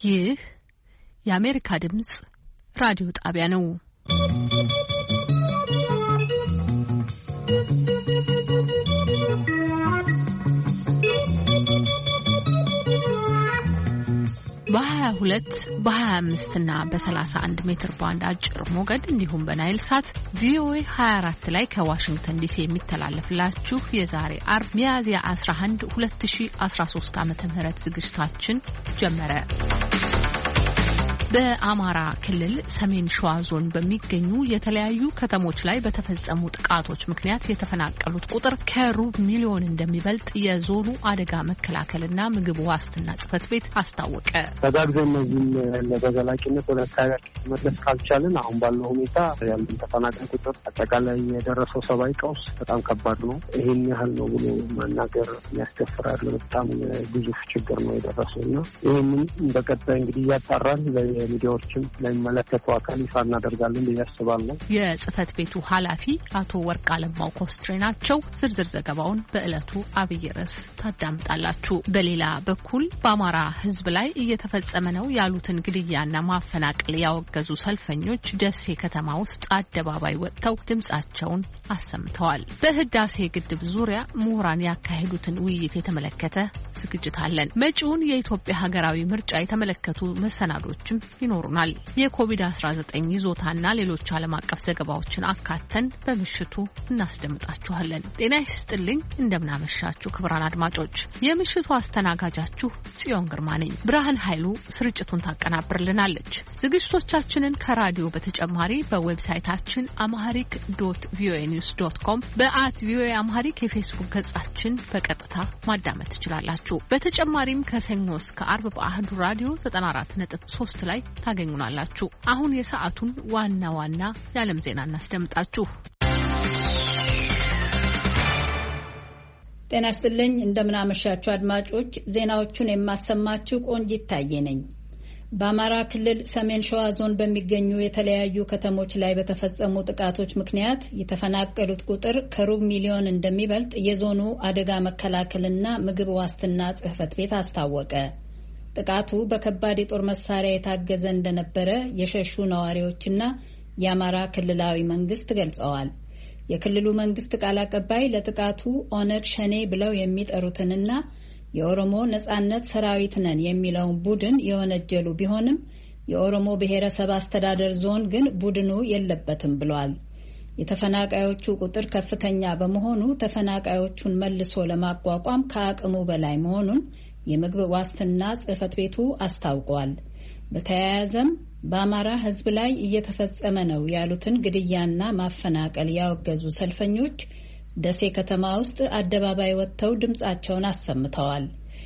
ይህ የአሜሪካ ድምጽ ራዲዮ ጣቢያ ነው። በ22 በ25 እና በ31 ሜትር ባንድ አጭር ሞገድ እንዲሁም በናይል ሳት ቪኦኤ 24 ላይ ከዋሽንግተን ዲሲ የሚተላለፍላችሁ የዛሬ አርብ ሚያዝያ 11 2013 ዓ.ም ዝግጅታችን ጀመረ። በአማራ ክልል ሰሜን ሸዋ ዞን በሚገኙ የተለያዩ ከተሞች ላይ በተፈጸሙ ጥቃቶች ምክንያት የተፈናቀሉት ቁጥር ከሩብ ሚሊዮን እንደሚበልጥ የዞኑ አደጋ መከላከልና ምግብ ዋስትና ጽሕፈት ቤት አስታወቀ። ተጋግዘን እነዚህም በዘላቂነት ወደ አካባቢያችን መድረስ ካልቻልን አሁን ባለው ሁኔታ ያለን ተፈናቃይ ቁጥር አጠቃላይ የደረሰው ሰብአዊ ቀውስ በጣም ከባድ ነው። ይሄን ያህል ነው ብሎ መናገር ያስደፍራል። በጣም ግዙፍ ችግር ነው የደረሰው እና ይህንን በቀጣይ እንግዲህ እያጣራን ሚዲያዎችን ለሚመለከተው አካል ይፋ እናደርጋለን ብዬ አስባለሁ። የጽሕፈት ቤቱ ኃላፊ አቶ ወርቅ አለማው ኮስትሬ ናቸው። ዝርዝር ዘገባውን በዕለቱ አብይ ርዕስ ታዳምጣላችሁ። በሌላ በኩል በአማራ ሕዝብ ላይ እየተፈጸመ ነው ያሉትን ግድያና ማፈናቀል ያወገዙ ሰልፈኞች ደሴ ከተማ ውስጥ አደባባይ ወጥተው ድምጻቸውን አሰምተዋል። በህዳሴ ግድብ ዙሪያ ምሁራን ያካሄዱትን ውይይት የተመለከተ ዝግጅት አለን። መጪውን የኢትዮጵያ ሀገራዊ ምርጫ የተመለከቱ መሰናዶችም ይኖሩናል። የኮቪድ-19 ይዞታና ሌሎች ዓለም አቀፍ ዘገባዎችን አካተን በምሽቱ እናስደምጣችኋለን። ጤና ይስጥልኝ፣ እንደምናመሻችሁ ክቡራን አድማጮች። የምሽቱ አስተናጋጃችሁ ጽዮን ግርማ ነኝ። ብርሃን ኃይሉ ስርጭቱን ታቀናብርልናለች። ዝግጅቶቻችንን ከራዲዮ በተጨማሪ በዌብሳይታችን amharic.voanews.com @voa amharic የፌስቡክ ገጻችን በቀጥታ ማዳመጥ ትችላላችሁ። በተጨማሪም ከሰኞ እስከ አርብ በአህዱ ራዲዮ 94.3 ላይ ታገኙናላችሁ። አሁን የሰዓቱን ዋና ዋና የዓለም ዜና እናስደምጣችሁ። ጤና ይስጥልኝ፣ እንደምናመሻችሁ አድማጮች። ዜናዎቹን የማሰማችሁ ቆንጂት ታዬ ነኝ። በአማራ ክልል ሰሜን ሸዋ ዞን በሚገኙ የተለያዩ ከተሞች ላይ በተፈጸሙ ጥቃቶች ምክንያት የተፈናቀሉት ቁጥር ከሩብ ሚሊዮን እንደሚበልጥ የዞኑ አደጋ መከላከልና ምግብ ዋስትና ጽሕፈት ቤት አስታወቀ። ጥቃቱ በከባድ የጦር መሳሪያ የታገዘ እንደነበረ የሸሹ ነዋሪዎችና የአማራ ክልላዊ መንግስት ገልጸዋል። የክልሉ መንግስት ቃል አቀባይ ለጥቃቱ ኦነግ ሸኔ ብለው የሚጠሩትንና የኦሮሞ ነጻነት ሰራዊት ነን የሚለውን ቡድን የወነጀሉ ቢሆንም የኦሮሞ ብሔረሰብ አስተዳደር ዞን ግን ቡድኑ የለበትም ብሏል። የተፈናቃዮቹ ቁጥር ከፍተኛ በመሆኑ ተፈናቃዮቹን መልሶ ለማቋቋም ከአቅሙ በላይ መሆኑን የምግብ ዋስትና ጽሕፈት ቤቱ አስታውቋል። በተያያዘም በአማራ ሕዝብ ላይ እየተፈጸመ ነው ያሉትን ግድያና ማፈናቀል ያወገዙ ሰልፈኞች ደሴ ከተማ ውስጥ አደባባይ ወጥተው ድምጻቸውን አሰምተዋል።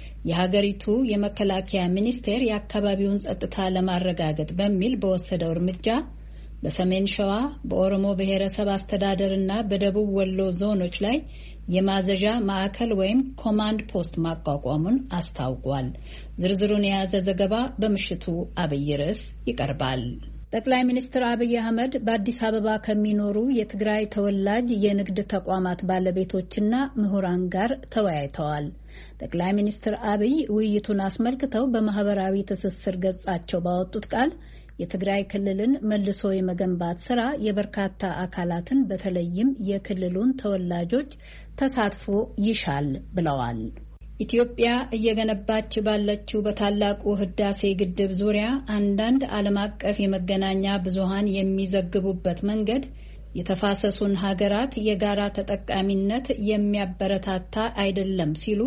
የሀገሪቱ የመከላከያ ሚኒስቴር የአካባቢውን ጸጥታ ለማረጋገጥ በሚል በወሰደው እርምጃ በሰሜን ሸዋ፣ በኦሮሞ ብሔረሰብ አስተዳደርና በደቡብ ወሎ ዞኖች ላይ የማዘዣ ማዕከል ወይም ኮማንድ ፖስት ማቋቋሙን አስታውቋል። ዝርዝሩን የያዘ ዘገባ በምሽቱ አብይ ርዕስ ይቀርባል። ጠቅላይ ሚኒስትር አብይ አህመድ በአዲስ አበባ ከሚኖሩ የትግራይ ተወላጅ የንግድ ተቋማት ባለቤቶችና ምሁራን ጋር ተወያይተዋል። ጠቅላይ ሚኒስትር አብይ ውይይቱን አስመልክተው በማህበራዊ ትስስር ገጻቸው ባወጡት ቃል የትግራይ ክልልን መልሶ የመገንባት ስራ የበርካታ አካላትን በተለይም የክልሉን ተወላጆች ተሳትፎ ይሻል ብለዋል። ኢትዮጵያ እየገነባች ባለችው በታላቁ ህዳሴ ግድብ ዙሪያ አንዳንድ ዓለም አቀፍ የመገናኛ ብዙሃን የሚዘግቡበት መንገድ የተፋሰሱን ሀገራት የጋራ ተጠቃሚነት የሚያበረታታ አይደለም ሲሉ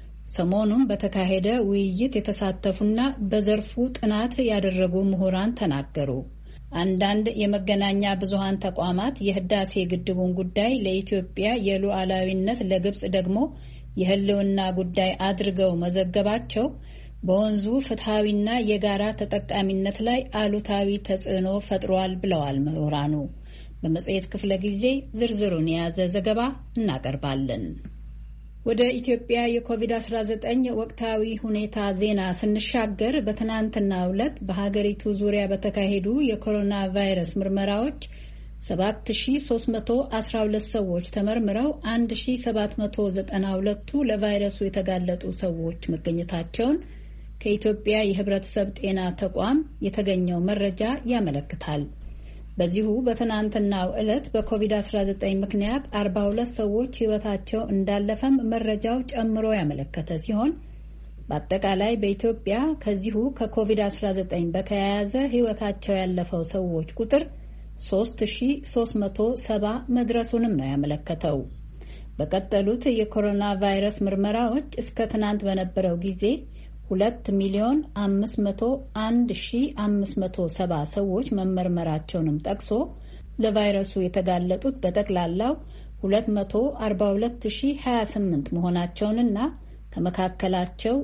ሰሞኑን በተካሄደ ውይይት የተሳተፉና በዘርፉ ጥናት ያደረጉ ምሁራን ተናገሩ። አንዳንድ የመገናኛ ብዙሃን ተቋማት የህዳሴ ግድቡን ጉዳይ ለኢትዮጵያ የሉዓላዊነት፣ ለግብጽ ደግሞ የህልውና ጉዳይ አድርገው መዘገባቸው በወንዙ ፍትሐዊና የጋራ ተጠቃሚነት ላይ አሉታዊ ተጽዕኖ ፈጥሯል ብለዋል ምሁራኑ። በመጽሔት ክፍለ ጊዜ ዝርዝሩን የያዘ ዘገባ እናቀርባለን። ወደ ኢትዮጵያ የኮቪድ-19 ወቅታዊ ሁኔታ ዜና ስንሻገር በትናንትናው ዕለት በሀገሪቱ ዙሪያ በተካሄዱ የኮሮና ቫይረስ ምርመራዎች 7312 ሰዎች ተመርምረው 1792ቱ ለቫይረሱ የተጋለጡ ሰዎች መገኘታቸውን ከኢትዮጵያ የሕብረተሰብ ጤና ተቋም የተገኘው መረጃ ያመለክታል። በዚሁ በትናንትናው ዕለት በኮቪድ-19 ምክንያት 42 ሰዎች ሕይወታቸው እንዳለፈም መረጃው ጨምሮ ያመለከተ ሲሆን በአጠቃላይ በኢትዮጵያ ከዚሁ ከኮቪድ-19 በተያያዘ ሕይወታቸው ያለፈው ሰዎች ቁጥር 3370 መድረሱንም ነው ያመለከተው። በቀጠሉት የኮሮና ቫይረስ ምርመራዎች እስከ ትናንት በነበረው ጊዜ 2,501,570 ሰዎች መመርመራቸውንም ጠቅሶ ለቫይረሱ የተጋለጡት በጠቅላላው 242,028 መሆናቸውንና ከመካከላቸው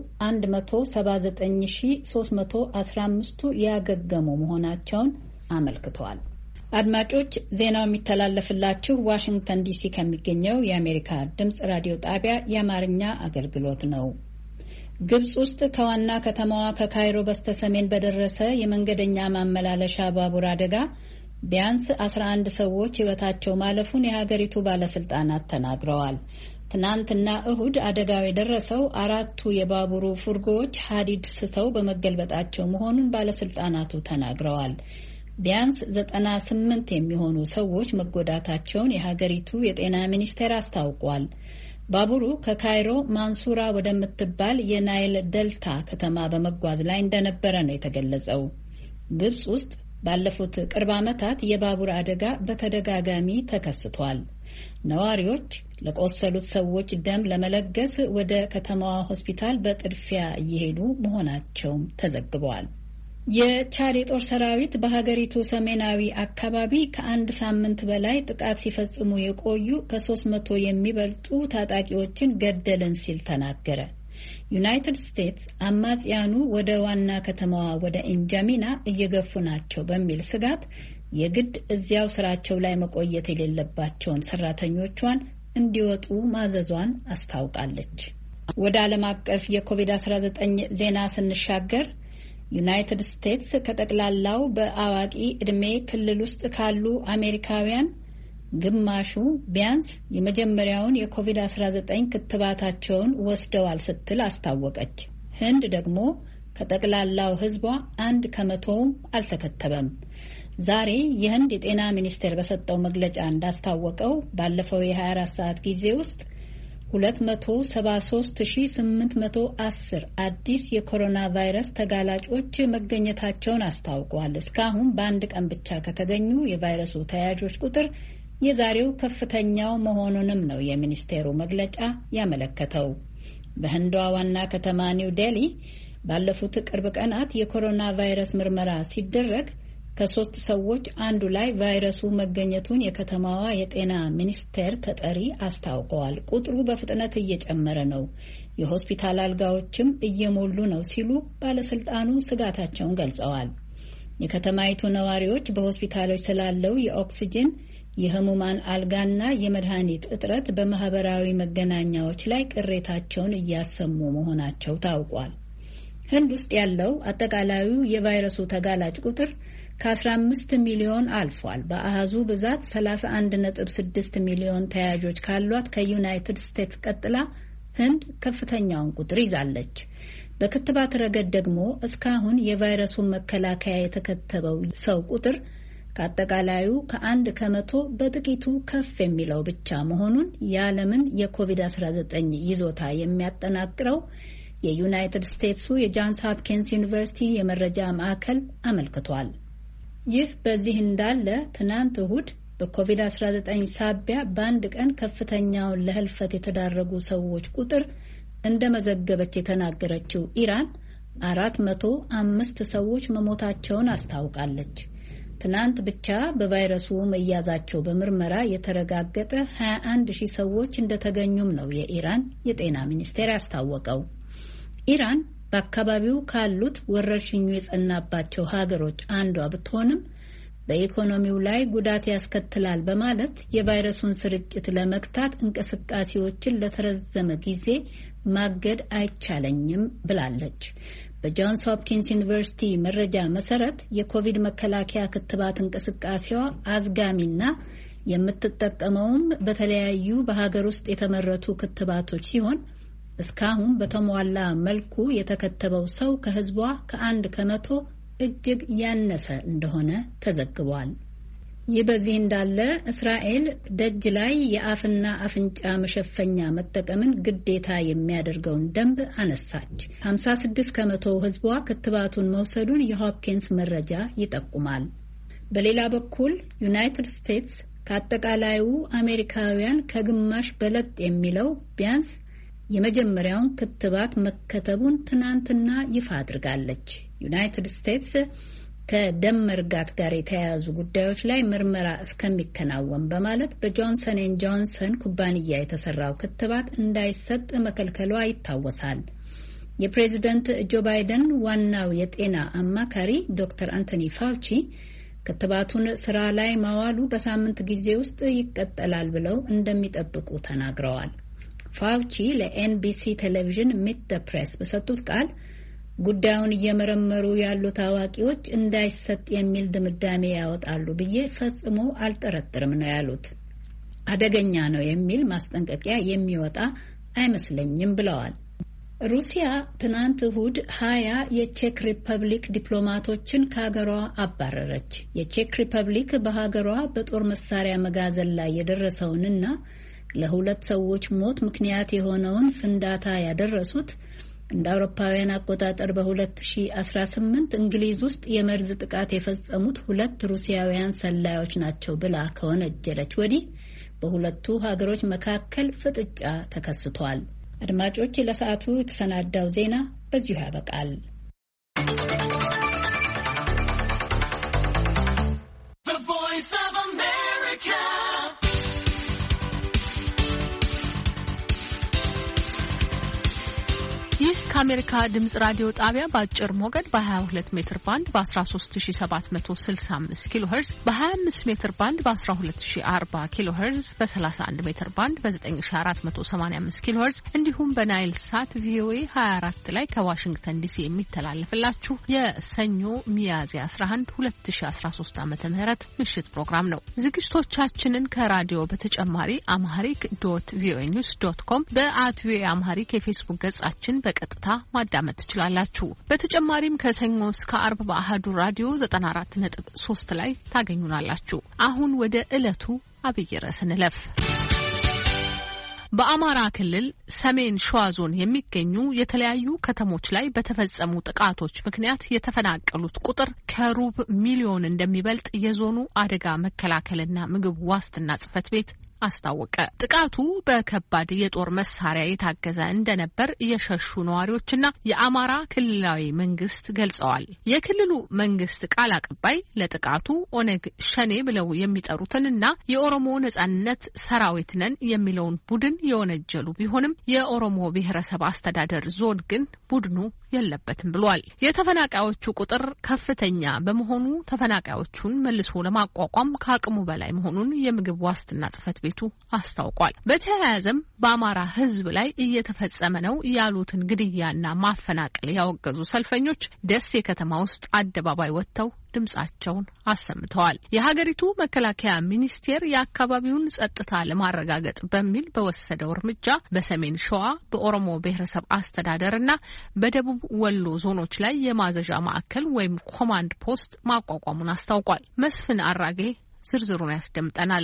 179,315ቱ ያገገሙ መሆናቸውን አመልክቷል። አድማጮች፣ ዜናው የሚተላለፍላችሁ ዋሽንግተን ዲሲ ከሚገኘው የአሜሪካ ድምፅ ራዲዮ ጣቢያ የአማርኛ አገልግሎት ነው። ግብጽ ውስጥ ከዋና ከተማዋ ከካይሮ በስተሰሜን በደረሰ የመንገደኛ ማመላለሻ ባቡር አደጋ ቢያንስ 11 ሰዎች ሕይወታቸው ማለፉን የሀገሪቱ ባለስልጣናት ተናግረዋል። ትናንትና እሁድ አደጋው የደረሰው 4ቱ የባቡሩ ፉርጎዎች ሀዲድ ስተው በመገልበጣቸው መሆኑን ባለስልጣናቱ ተናግረዋል። ቢያንስ 98 የሚሆኑ ሰዎች መጎዳታቸውን የሀገሪቱ የጤና ሚኒስቴር አስታውቋል። ባቡሩ ከካይሮ ማንሱራ ወደምትባል የናይል ደልታ ከተማ በመጓዝ ላይ እንደነበረ ነው የተገለጸው። ግብጽ ውስጥ ባለፉት ቅርብ ዓመታት የባቡር አደጋ በተደጋጋሚ ተከስቷል። ነዋሪዎች ለቆሰሉት ሰዎች ደም ለመለገስ ወደ ከተማዋ ሆስፒታል በጥድፊያ እየሄዱ መሆናቸውም ተዘግበዋል። የቻድ የጦር ሰራዊት በሀገሪቱ ሰሜናዊ አካባቢ ከአንድ ሳምንት በላይ ጥቃት ሲፈጽሙ የቆዩ ከ300 የሚበልጡ ታጣቂዎችን ገደልን ሲል ተናገረ። ዩናይትድ ስቴትስ አማጽያኑ ወደ ዋና ከተማዋ ወደ ኢንጃሚና እየገፉ ናቸው በሚል ስጋት የግድ እዚያው ስራቸው ላይ መቆየት የሌለባቸውን ሰራተኞቿን እንዲወጡ ማዘዟን አስታውቃለች። ወደ ዓለም አቀፍ የኮቪድ-19 ዜና ስንሻገር ዩናይትድ ስቴትስ ከጠቅላላው በአዋቂ ዕድሜ ክልል ውስጥ ካሉ አሜሪካውያን ግማሹ ቢያንስ የመጀመሪያውን የኮቪድ-19 ክትባታቸውን ወስደዋል ስትል አስታወቀች። ህንድ ደግሞ ከጠቅላላው ሕዝቧ 1 ከመቶውም አልተከተበም። ዛሬ የህንድ የጤና ሚኒስቴር በሰጠው መግለጫ እንዳስታወቀው ባለፈው የ24 ሰዓት ጊዜ ውስጥ 273,810 አዲስ የኮሮና ቫይረስ ተጋላጮች መገኘታቸውን አስታውቋል። እስካሁን በአንድ ቀን ብቻ ከተገኙ የቫይረሱ ተያዦች ቁጥር የዛሬው ከፍተኛው መሆኑንም ነው የሚኒስቴሩ መግለጫ ያመለከተው። በህንዷ ዋና ከተማ ኒው ዴሊ ባለፉት ቅርብ ቀናት የኮሮና ቫይረስ ምርመራ ሲደረግ ከ3 ሰዎች አንዱ ላይ ቫይረሱ መገኘቱን የከተማዋ የጤና ሚኒስቴር ተጠሪ አስታውቀዋል። ቁጥሩ በፍጥነት እየጨመረ ነው፣ የሆስፒታል አልጋዎችም እየሞሉ ነው ሲሉ ባለስልጣኑ ስጋታቸውን ገልጸዋል። የከተማይቱ ነዋሪዎች በሆስፒታሎች ስላለው የኦክሲጅን፣ የህሙማን አልጋና የመድኃኒት እጥረት በማህበራዊ መገናኛዎች ላይ ቅሬታቸውን እያሰሙ መሆናቸው ታውቋል። ህንድ ውስጥ ያለው አጠቃላዩ የቫይረሱ ተጋላጭ ቁጥር ከ15 ሚሊዮን አልፏል። በአሃዙ ብዛት 31.6 ሚሊዮን ተያዦች ካሏት ከዩናይትድ ስቴትስ ቀጥላ ህንድ ከፍተኛውን ቁጥር ይዛለች። በክትባት ረገድ ደግሞ እስካሁን የቫይረሱን መከላከያ የተከተበው ሰው ቁጥር ከአጠቃላዩ ከ1 ከመቶ በጥቂቱ ከፍ የሚለው ብቻ መሆኑን የዓለምን የኮቪድ-19 ይዞታ የሚያጠናቅረው የዩናይትድ ስቴትሱ የጃንስ ሆፕኪንስ ዩኒቨርሲቲ የመረጃ ማዕከል አመልክቷል። ይህ በዚህ እንዳለ ትናንት እሁድ በኮቪድ-19 ሳቢያ በአንድ ቀን ከፍተኛውን ለህልፈት የተዳረጉ ሰዎች ቁጥር እንደመዘገበች የተናገረችው ኢራን 405 ሰዎች መሞታቸውን አስታውቃለች። ትናንት ብቻ በቫይረሱ መያዛቸው በምርመራ የተረጋገጠ 21,000 ሰዎች እንደተገኙም ነው የኢራን የጤና ሚኒስቴር ያስታወቀው። ኢራን በአካባቢው ካሉት ወረርሽኙ የጸናባቸው ሀገሮች አንዷ ብትሆንም በኢኮኖሚው ላይ ጉዳት ያስከትላል በማለት የቫይረሱን ስርጭት ለመግታት እንቅስቃሴዎችን ለተረዘመ ጊዜ ማገድ አይቻለኝም ብላለች። በጆንስ ሆፕኪንስ ዩኒቨርሲቲ መረጃ መሰረት የኮቪድ መከላከያ ክትባት እንቅስቃሴዋ አዝጋሚና የምትጠቀመውም በተለያዩ በሀገር ውስጥ የተመረቱ ክትባቶች ሲሆን እስካሁን በተሟላ መልኩ የተከተበው ሰው ከህዝቧ ከ1 ከመቶ እጅግ ያነሰ እንደሆነ ተዘግቧል። ይህ በዚህ እንዳለ እስራኤል ደጅ ላይ የአፍና አፍንጫ መሸፈኛ መጠቀምን ግዴታ የሚያደርገውን ደንብ አነሳች። 56 ከመቶ ህዝቧ ክትባቱን መውሰዱን የሆፕኪንስ መረጃ ይጠቁማል። በሌላ በኩል ዩናይትድ ስቴትስ ከአጠቃላዩ አሜሪካውያን ከግማሽ በለጥ የሚለው ቢያንስ የመጀመሪያውን ክትባት መከተቡን ትናንትና ይፋ አድርጋለች። ዩናይትድ ስቴትስ ከደም መርጋት ጋር የተያያዙ ጉዳዮች ላይ ምርመራ እስከሚከናወን በማለት በጆንሰን ኤንድ ጆንሰን ኩባንያ የተሰራው ክትባት እንዳይሰጥ መከልከሏ ይታወሳል። የፕሬዝደንት ጆ ባይደን ዋናው የጤና አማካሪ ዶክተር አንቶኒ ፋውቺ ክትባቱን ስራ ላይ ማዋሉ በሳምንት ጊዜ ውስጥ ይቀጥላል ብለው እንደሚጠብቁ ተናግረዋል። ፋውቺ ለኤንቢሲ ቴሌቪዥን ሚት ዘ ፕሬስ በሰጡት ቃል ጉዳዩን እየመረመሩ ያሉት አዋቂዎች እንዳይሰጥ የሚል ድምዳሜ ያወጣሉ ብዬ ፈጽሞ አልጠረጥርም ነው ያሉት። አደገኛ ነው የሚል ማስጠንቀቂያ የሚወጣ አይመስለኝም ብለዋል። ሩሲያ ትናንት እሁድ 20 የቼክ ሪፐብሊክ ዲፕሎማቶችን ከሀገሯ አባረረች። የቼክ ሪፐብሊክ በሀገሯ በጦር መሳሪያ መጋዘን ላይ የደረሰውንና ለ2 ሰዎች ሞት ምክንያት የሆነውን ፍንዳታ ያደረሱት እንደ አውሮፓውያን አቆጣጠር በ2018 እንግሊዝ ውስጥ የመርዝ ጥቃት የፈጸሙት 2 ሩሲያውያን ሰላዮች ናቸው ብላ ከወነጀለች ወዲህ በሁለቱ ሀገሮች መካከል ፍጥጫ ተከስቷል። አድማጮች፣ ለሰዓቱ የተሰናዳው ዜና በዚሁ ያበቃል። ከአሜሪካ ድምጽ ራዲዮ ጣቢያ በአጭር ሞገድ በ22 ሜትር ባንድ በ13765 ኪሎ ሄርዝ በ25 ሜትር ባንድ በ12040 ኪሎ ሄርዝ በ31 ሜትር ባንድ በ9485 ኪሎ ሄርዝ እንዲሁም በናይል ሳት ቪኦኤ 24 ላይ ከዋሽንግተን ዲሲ የሚተላለፍላችሁ የሰኞ ሚያዝያ 11 2013 ዓ.ም ምሽት ፕሮግራም ነው። ዝግጅቶቻችንን ከራዲዮ በተጨማሪ amharic.voanews.com በ@voa amharic የፌስቡክ ገጻችን በቀጥታ ማዳመጥ ትችላላችሁ። በተጨማሪም ከሰኞ እስከ አርብ በአሃዱ ራዲዮ 94.3 ላይ ታገኙናላችሁ። አሁን ወደ ዕለቱ አብይ ርዕስ እንለፍ። በአማራ ክልል ሰሜን ሸዋ ዞን የሚገኙ የተለያዩ ከተሞች ላይ በተፈጸሙ ጥቃቶች ምክንያት የተፈናቀሉት ቁጥር ከሩብ ሚሊዮን እንደሚበልጥ የዞኑ አደጋ መከላከልና ምግብ ዋስትና ጽሕፈት ቤት አስታወቀ። ጥቃቱ በከባድ የጦር መሳሪያ የታገዘ እንደነበር የሸሹ ነዋሪዎችና የአማራ ክልላዊ መንግስት ገልጸዋል። የክልሉ መንግስት ቃል አቀባይ ለጥቃቱ ኦነግ ሸኔ ብለው የሚጠሩትንና የኦሮሞ ነጻነት ሰራዊት ነን የሚለውን ቡድን የወነጀሉ ቢሆንም የኦሮሞ ብሔረሰብ አስተዳደር ዞን ግን ቡድኑ የለበትም ብሏል። የተፈናቃዮቹ ቁጥር ከፍተኛ በመሆኑ ተፈናቃዮቹን መልሶ ለማቋቋም ከአቅሙ በላይ መሆኑን የምግብ ዋስትና ጽሕፈት ቤቱ አስታውቋል። በተያያዘም በአማራ ሕዝብ ላይ እየተፈጸመ ነው ያሉትን ግድያና ማፈናቀል ያወገዙ ሰልፈኞች ደሴ ከተማ ውስጥ አደባባይ ወጥተው ድምጻቸውን አሰምተዋል። የሀገሪቱ መከላከያ ሚኒስቴር የአካባቢውን ጸጥታ ለማረጋገጥ በሚል በወሰደው እርምጃ በሰሜን ሸዋ በኦሮሞ ብሔረሰብ አስተዳደርና በደቡብ ወሎ ዞኖች ላይ የማዘዣ ማዕከል ወይም ኮማንድ ፖስት ማቋቋሙን አስታውቋል። መስፍን አራጌ ዝርዝሩን ያስደምጠናል።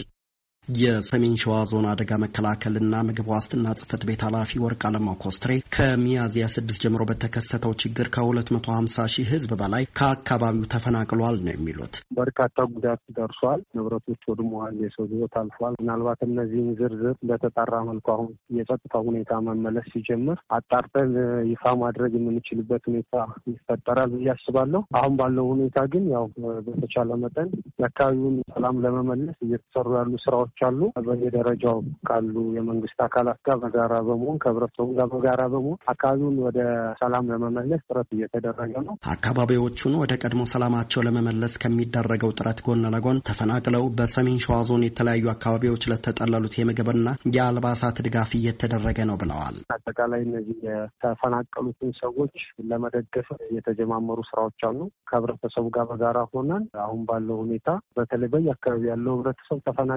የሰሜን ሸዋ ዞን አደጋ መከላከልና ምግብ ዋስትና ጽሕፈት ቤት ኃላፊ ወርቅ አለማው ኮስትሬ ከሚያዝያ 6 ጀምሮ በተከሰተው ችግር ከ250 ሺህ ሕዝብ በላይ ከአካባቢው ተፈናቅሏል ነው የሚሉት። በርካታ ጉዳት ደርሷል። ንብረቶች ወድመዋል። የሰው ሕይወት አልፏል። ምናልባት እነዚህን ዝርዝር በተጣራ መልኩ አሁን የጸጥታ ሁኔታ መመለስ ሲጀምር አጣርተን ይፋ ማድረግ የምንችልበት ሁኔታ ይፈጠራል ብዬ አስባለሁ። አሁን ባለው ሁኔታ ግን ያው በተቻለ መጠን የአካባቢውን ሰላም ለመመለስ እየተሰሩ ያሉ ስራዎች አሉ። በየደረጃው ካሉ የመንግስት አካላት ጋር በጋራ በመሆን ከህብረተሰቡ ጋር በጋራ በመሆን አካባቢውን ወደ ሰላም ለመመለስ ጥረት እየተደረገ ነው። አካባቢዎቹን ወደ ቀድሞ ሰላማቸው ለመመለስ ከሚደረገው ጥረት ጎን ለጎን ተፈናቅለው በሰሜን ሸዋ ዞን የተለያዩ አካባቢዎች ለተጠለሉት የምግብና የአልባሳት ድጋፍ እየተደረገ ነው ብለዋል። አጠቃላይ እነዚህ የተፈናቀሉትን ሰዎች ለመደገፍ የተጀማመሩ ስራዎች አሉ። ከህብረተሰቡ ጋር በጋራ ሆነን አሁን ባለው ሁኔታ በተለይ በየአካባቢ ያለው ህብረተሰብ ተፈናቃዮቹ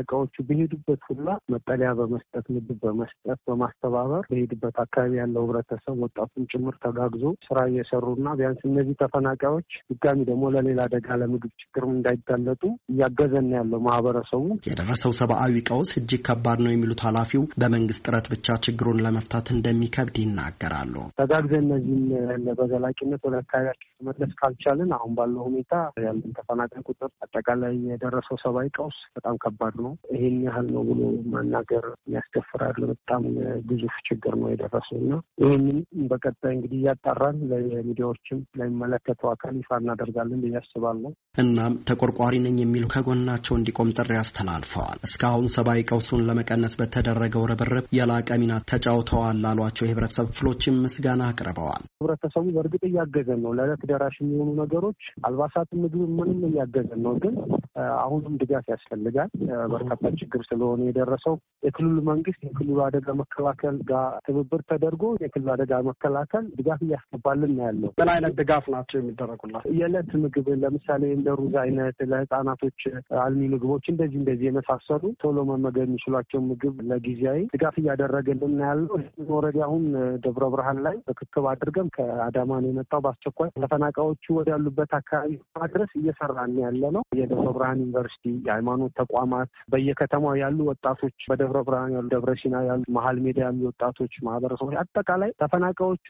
በሄዱበት ሁላ መጠለያ በመስጠት ምግብ በመስጠት በማስተባበር በሄዱበት አካባቢ ያለው ህብረተሰብ ወጣቱን ጭምር ተጋግዞ ስራ እየሰሩና ቢያንስ እነዚህ ተፈናቃዮች ድጋሚ ደግሞ ለሌላ አደጋ ለምግብ ችግር እንዳይጋለጡ እያገዘን ያለው ማህበረሰቡ። የደረሰው ሰብአዊ ቀውስ እጅግ ከባድ ነው የሚሉት ኃላፊው በመንግስት ጥረት ብቻ ችግሩን ለመፍታት እንደሚከብድ ይናገራሉ። ተጋግዘን እነዚህን በዘላቂነት ወደ አካባቢያችን መመለስ ካልቻልን አሁን ባለው ሁኔታ ያለን ተፈናቃይ ቁጥር አጠቃላይ የደረሰው ሰብአዊ ቀውስ በጣም ከባድ ነው። ይሄን ያህል ነው ብሎ መናገር ያስደፍራል። በጣም ግዙፍ ችግር ነው የደረሰውና ይህንን በቀጣይ እንግዲህ እያጣራን ለሚዲያዎችም ለሚመለከተው አካል ይፋ እናደርጋለን ብዬ አስባለሁ። እናም ተቆርቋሪ ነኝ የሚሉ ከጎናቸው እንዲቆም ጥሪ አስተላልፈዋል። እስካሁን ሰብአዊ ቀውሱን ለመቀነስ በተደረገው ርብርብ የላቀ ሚና ተጫውተዋል ላሏቸው የህብረተሰብ ክፍሎችም ምስጋና አቅርበዋል። ህብረተሰቡ በእርግጥ እያገዘን ነው። ለዕለት ደራሽ የሚሆኑ ነገሮች አልባሳት፣ ምግብ ምንም እያገዘን ነው። ግን አሁንም ድጋፍ ያስፈልጋል። በርካታ ችግር ስለሆነ የደረሰው የክልሉ መንግስት የክልሉ አደጋ መከላከል ጋር ትብብር ተደርጎ የክልሉ አደጋ መከላከል ድጋፍ እያስገባልን ነው ያለው። ምን አይነት ድጋፍ ናቸው የሚደረጉላት? የዕለት ምግብ ለምሳሌ እንደ ሩዝ አይነት ለህፃናቶች አልሚ ምግቦች እንደዚህ የመሳሰሉ ቶሎ መመገብ የሚችሏቸው ምግብ ለጊዜያዊ ድጋፍ እያደረገልን ነው ያለው። ኦልሬዲ አሁን ደብረ ብርሃን ላይ ርክክብ አድርገን ከአዳማ ነው የመጣው። በአስቸኳይ ተፈናቃዮቹ ወደ ያሉበት አካባቢ ማድረስ እየሰራን ያለ ነው። የደብረ ብርሃን ዩኒቨርሲቲ፣ የሃይማኖት ተቋማት፣ በየከተማው ያሉ ወጣቶች፣ በደብረ ብርሃን ያሉ፣ ደብረ ሲና ያሉ፣ መሀል ሜዳ ያሉ ወጣቶች ማህበረሰቦች፣ አጠቃላይ ተፈናቃዮቹ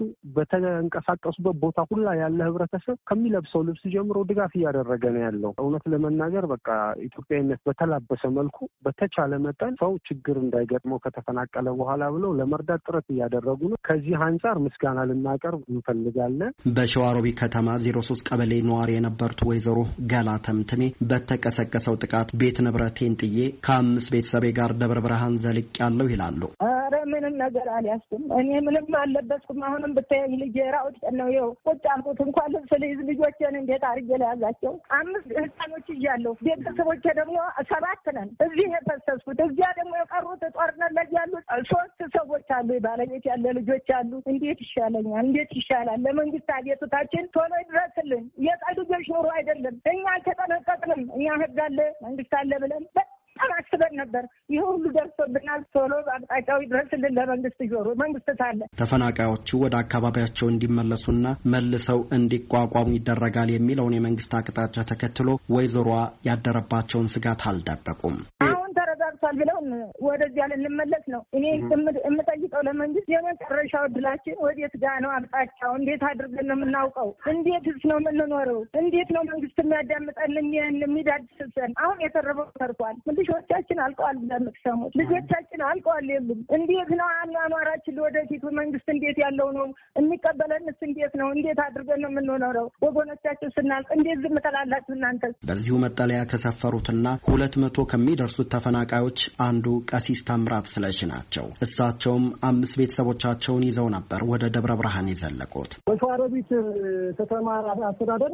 በተንቀሳቀሱበት ቦታ ሁላ ያለ ህብረተሰብ ከሚለብሰው ልብስ ጀምሮ ድጋፍ እያደረገ ነው ያለው። እውነት ለመናገር በቃ ኢትዮጵያዊነት በተላበሰ መልኩ በተቻለ መጠን ሰው ችግር እንዳይገጥመው ከተፈናቀለ በኋላ ብለው ለመርዳት ጥረት እያደረጉ ነው። ከዚህ አንጻር ምስጋና ልናቀርብ እንፈልጋለን። በሸዋሮቢ ከተማ 03 ቀበሌ ነዋሪ የነበሩት ወይዘሮ ገላ ተምትሜ በተቀሰቀሰው ጥቃት ቤት ንብረቴን ጥዬ ከ5 ቤተሰቤ ጋር ደብረ ብርሃን ዘልቅ ያለው ይላሉ። ኧረ ምንም ነገር አልያዝኩም። እኔ ምንም አልለበስኩም። አሁንም ብታየኝ ልጄ ራውጥ ነው ይኸው ቁጭ አልኩት። እንኳን ልብስ ልይዝ ልጆቼን እንዴት አድርጌ ልያዛቸው? 5 ህፃኖች እያለሁ ቤተሰቦቼ ደግሞ 7 ነን እዚህ የፈሰስኩት። እዚያ ደግሞ የቀሩት ጦርነት ላይ ያሉት 3 ሰዎች አሉ። ባለቤት ያለ ልጆች አሉ። እንዴት ይሻለኛል? እንዴት ይሻላል? ለመንግስት አቤቱታችን ቶሎ ይድረስልን። የጠል ልጆች ኑሮ አይደለም። እኛ አልተጠነቀቅንም። እኛ ህግ አለ መንግስት አለ ብለን በጣም አስበን ነበር። ይህ ሁሉ ደርሶብናል። ቶሎ አቅጣጫው ይድረስልን ለመንግስት ጆሮ። መንግስት ሳለ ተፈናቃዮቹ ወደ አካባቢያቸው እንዲመለሱና መልሰው እንዲቋቋሙ ይደረጋል የሚለውን የመንግስት አቅጣጫ ተከትሎ ወይዘሮዋ ያደረባቸውን ስጋት አልደበቁም። ተረጋግቷል ብለውን ወደዚያ ልንመለስ ነው። እኔ የምጠይቀው ለመንግስት የመጨረሻው እድላችን ወዴት ጋ ነው? አቅጣጫው እንዴት አድርገን ነው የምናውቀው? እንዴትስ ነው የምንኖረው? እንዴት ነው መንግስት የሚያዳምጠን የሚዳድስሰን? አሁን የተረፈው ተርፏል። ልጆቻችን አልቀዋል። ለምትሰሙት ልጆቻችን አልቀዋል። የሉም። እንዴት ነው አኗኗራችን? ወደፊቱ መንግስት እንዴት ያለው ነው የሚቀበለንስ? እንዴት ነው? እንዴት አድርገን ነው የምንኖረው? ወገኖቻችን ስናልቅ እንዴት ዝም ትላላችሁ እናንተ? በዚሁ መጠለያ ከሰፈሩትና 200 ከሚደርሱት ተፈናቃዮች አንዱ ቀሲስ ታምራት ስለሽ ናቸው። እሳቸውም 5 ቤተሰቦቻቸውን ይዘው ነበር ወደ ደብረ ብርሃን የዘለቁት። በሸዋሮቢት ከተማ አስተዳደር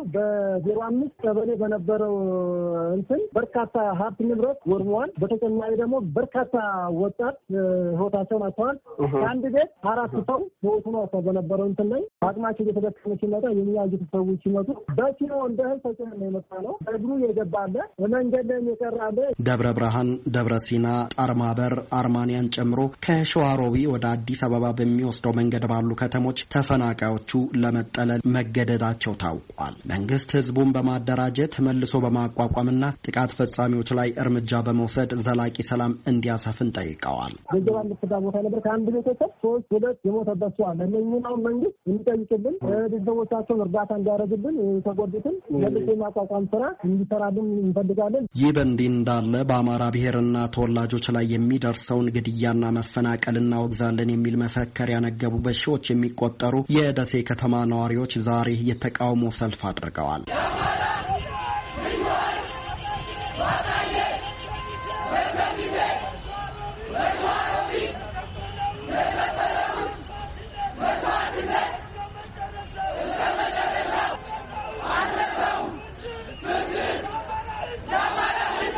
በ05 ቀበሌ በነበረው በርካታ ሀብት ንብረት ወድመዋል። በተጨማሪ ደግሞ በርካታ ወጣት ህይወታቸውን አጥተዋል። ከአንድ ቤት 4 ሰው ህይወቱ ነው በነበረው ላይ አቅማቸው እየተደከመ ሲመጣ የሚያዩት ሰዎች ሲመጡ በኪሎ እንደ እህል ተጭነው ነው የመጣ ነው። እግሩ የገባለ መንገድ ላይ የቀራለ ደብረ ብርሃን፣ ደብረ ሲና፣ ጣርማበር፣ አርማንያን ጨምሮ ከሸዋሮቢ ወደ አዲስ አበባ በሚወስደው መንገድ ባሉ ከተሞች ተፈናቃዮቹ ለመጠለል መገደዳቸው ታውቋል። መንግስት ህዝቡን በማደራጀት መልሶ በማቋቋምና ጥቃት ፈጻሚዎች ላይ እርምጃ በመውሰድ ዘላቂ ሰላም እንዲያሰፍን ጠይቀዋል። ገንዘብ አንድስዳ ቦታ ነበር። ከአንድ ቤተሰብ 2 የሞተበት ሰው አለ። እነኝናው መንግስት እንዲጠይቅልን፣ ቤተሰቦቻቸውን እርዳታ እንዲያደርግልን፣ የተጎዱትን መልሶ የማቋቋም ስራ እንዲሰራልን እንፈልጋለን። ይህ በእንዲህ እንዳለ በአማራ ብሔርና ተወላጆች ላይ የሚደርሰውን ግድያና መፈናቀል እናወግዛለን የሚል መፈክር ያነገቡ በሺዎች የሚቆጠሩ የደሴ ከተማ ነዋሪዎች ዛሬ የተቃውሞ ሰልፍ አድርገዋል።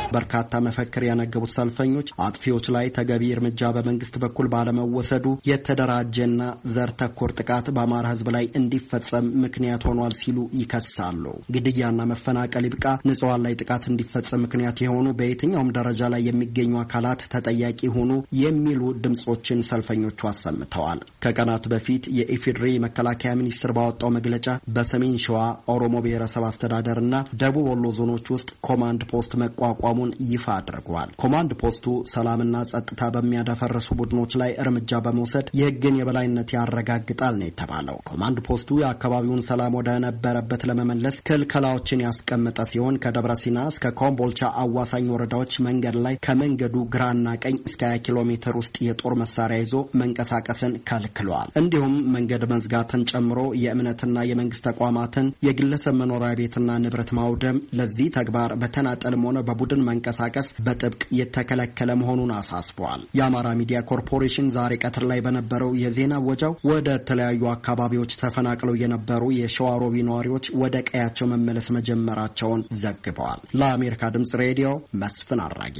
በርካታ መፈክር ያነገቡት ሰልፈኞች አጥፊዎች ላይ ተገቢ እርምጃ በመንግስት በኩል ባለመወሰዱ የተደራጀና ዘር ተኮር ጥቃት በአማራ ህዝብ ላይ እንዲፈጸም ምክንያት ሆኗል ሲሉ ይከሳሉ። ግድያና መፈናቀል ይብቃ፣ ንጹሃን ላይ ጥቃት እንዲፈጸም ምክንያት የሆኑ በየትኛውም ደረጃ ላይ የሚገኙ አካላት ተጠያቂ ሆኑ የሚሉ ድምጾችን ሰልፈኞቹ አሰምተዋል። ከቀናት በፊት የኢፌዴሪ መከላከያ ሚኒስቴር ባወጣው መግለጫ በሰሜን ሸዋ ኦሮሞ ብሔረሰብ አስተዳደርና ደቡብ ወሎ ዞኖች ውስጥ ኮማንድ ፖስት መቋቋሙን ይፋ አድርጓል። ኮማንድ ፖስቱ ሰላምና ጸጥታ በሚያደፈርሱ ቡድኖች ላይ እርምጃ በመውሰድ የህግን የበላይነት ያረጋግጣል ነው የተባለው። ኮማንድ ፖስቱ የአካባቢውን ሰላም ወደ ነበረበት ለመመለስ ክልከላዎችን ያስቀመጠ ሲሆን ከደብረ ሲና እስከ ኮምቦልቻ አዋሳኝ ወረዳዎች መንገድ ላይ ከመንገዱ ግራና ቀኝ እስከ 20 ኪሎ ሜትር ውስጥ የጦር መሳሪያ ይዞ መንቀሳቀስን ከልክሏል። እንዲሁም መንገድ መዝጋትን ጨምሮ የእምነትና የመንግስት ተቋማትን የግለሰብ መኖሪያ ቤትና ንብረት ማውደም፣ ለዚህ ተግባር በተናጠልም ሆነ በቡድን መንቀሳቀስ በጥብቅ የተከለከለ መሆኑን አሳስበዋል። የአማራ ሚዲያ ኮርፖሬሽን ዛሬ ቀትር ላይ በነበረው የዜና ወጃው ወደ ተለያዩ አካባቢዎች ተፈናቅለው የነበሩ የሸዋሮቢ ነዋሪዎች ወደ ቀያቸው መመለስ መጀመራቸውን ዘግበዋል። ለአሜሪካ ድምጽ ሬዲዮ መስፍን አራጌ።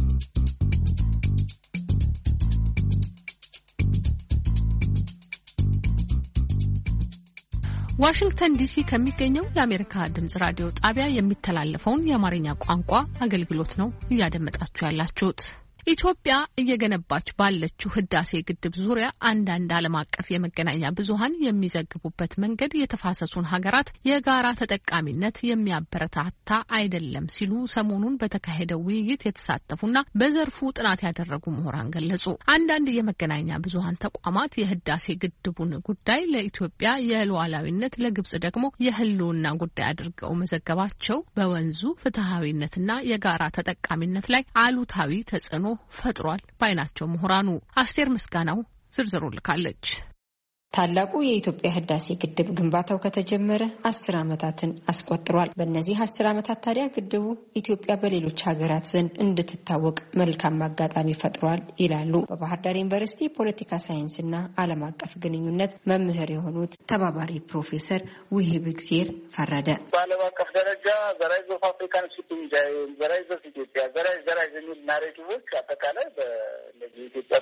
ዋሽንግተን ዲሲ ከሚገኘው የአሜሪካ ድምጽ ራዲዮ ጣቢያ የሚተላለፈውን የአማርኛ ቋንቋ አገልግሎት ነው እያደመጣችሁ ያላችሁት። ኢትዮጵያ እየገነባች ባለችው ህዳሴ ግድብ ዙሪያ አንዳንድ ዓለም አቀፍ የመገናኛ ብዙሃን የሚዘግቡበት መንገድ የተፋሰሱን ሀገራት የጋራ ተጠቃሚነት የሚያበረታታ አይደለም ሲሉ ሰሞኑን በተካሄደው ውይይት የተሳተፉና በዘርፉ ጥናት ያደረጉ ምሁራን ገለጹ። አንዳንድ የመገናኛ ብዙሃን ተቋማት የህዳሴ ግድቡን ጉዳይ ለኢትዮጵያ የሉዓላዊነት፣ ለግብጽ ደግሞ የህልውና ጉዳይ አድርገው መዘገባቸው በወንዙ ፍትሐዊነትና የጋራ ተጠቃሚነት ላይ አሉታዊ ተጽዕኖ ፈጥሯል ባይናቸው ምሁራኑ። አስቴር ምስጋናው ዝርዝሩ ልካለች። ታላቁ የኢትዮጵያ ህዳሴ ግድብ ግንባታው ከተጀመረ 10 ዓመታትን አስቆጥሯል። በእነዚህ 10 ዓመታት ታዲያ ግድቡ ኢትዮጵያ በሌሎች ሀገራት ዘንድ እንድትታወቅ መልካም አጋጣሚ ፈጥሯል ይላሉ በባህር ዳር ዩኒቨርሲቲ ፖለቲካ ሳይንስና ዓለም አቀፍ ግንኙነት መምህር የሆኑት ተባባሪ ፕሮፌሰር ውሂብ እግዚአብሔር ፈረደ። በዓለም አቀፍ ደረጃ ዘራይዞ አፍሪካን ሺፒንግ ዘራይዞ ኢትዮጵያ ዘራይዞ የሚል ናሬቲቮች አጠቃላይ በእነዚህ ኢትዮጵያ